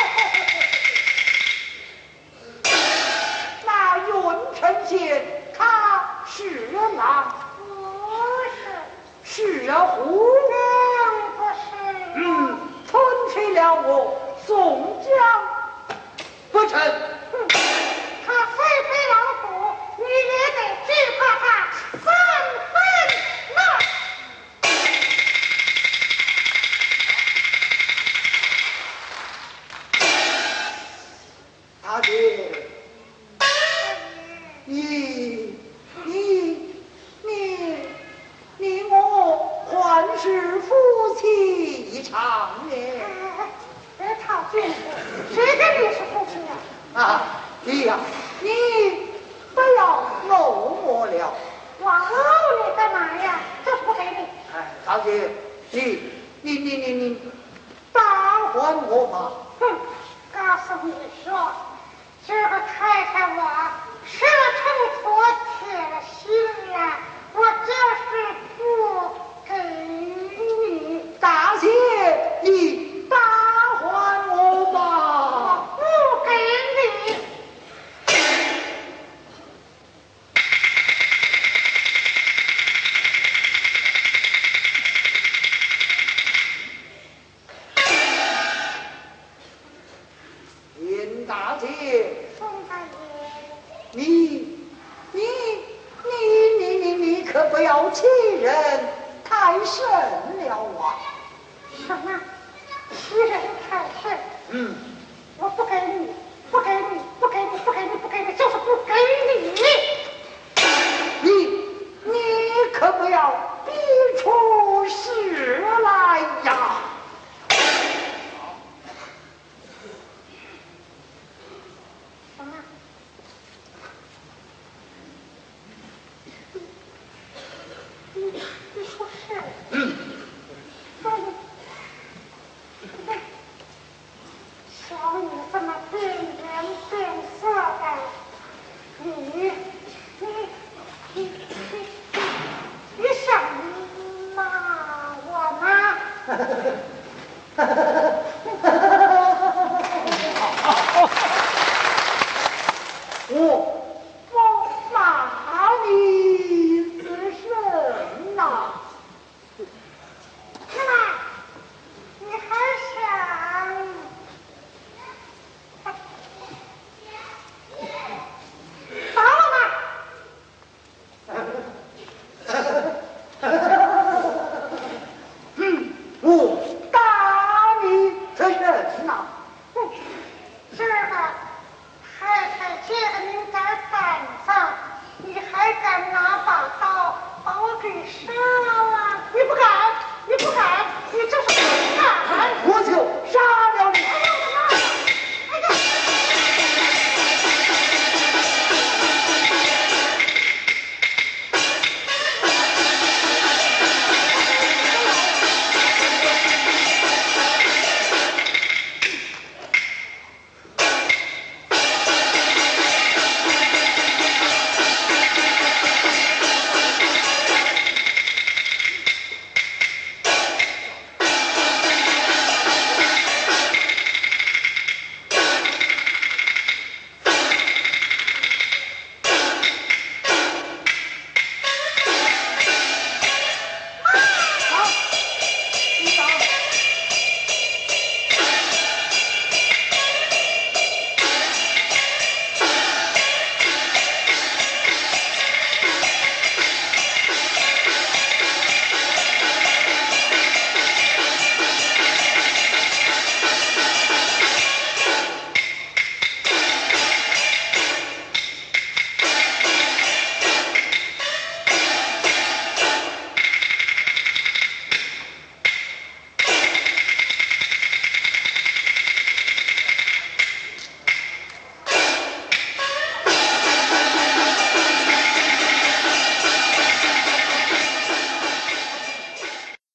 Speaker 5: 那云城县他是哪？
Speaker 1: 不是，
Speaker 5: 是胡？
Speaker 1: 并不是。
Speaker 5: 吞去了我宋江，不成？
Speaker 1: 他虽非老虎，你也得惧怕他3分呐。
Speaker 5: 大姐，你我还是夫妻一场耶！
Speaker 1: 别套近乎，谁跟你是夫妻呀？
Speaker 5: 啊，你不要讹我了。
Speaker 1: 我讹你干嘛呀？就是不给你。
Speaker 5: 哎，大姐，你答还我吧。
Speaker 1: 哼，告诉你说，这个太太我是成佛铁了心了，我就是不给你。
Speaker 5: 大姐，你答还我吧。
Speaker 1: 我不给你。
Speaker 5: 林大姐，
Speaker 1: 宋大爷，
Speaker 5: 你可不要欺人太甚了啊！
Speaker 1: 什么？欺人太甚？我不给你，不给你，不给你，不给你，不给你，就是不给你。
Speaker 5: 你可不要逼出事来呀！
Speaker 1: 什么？你说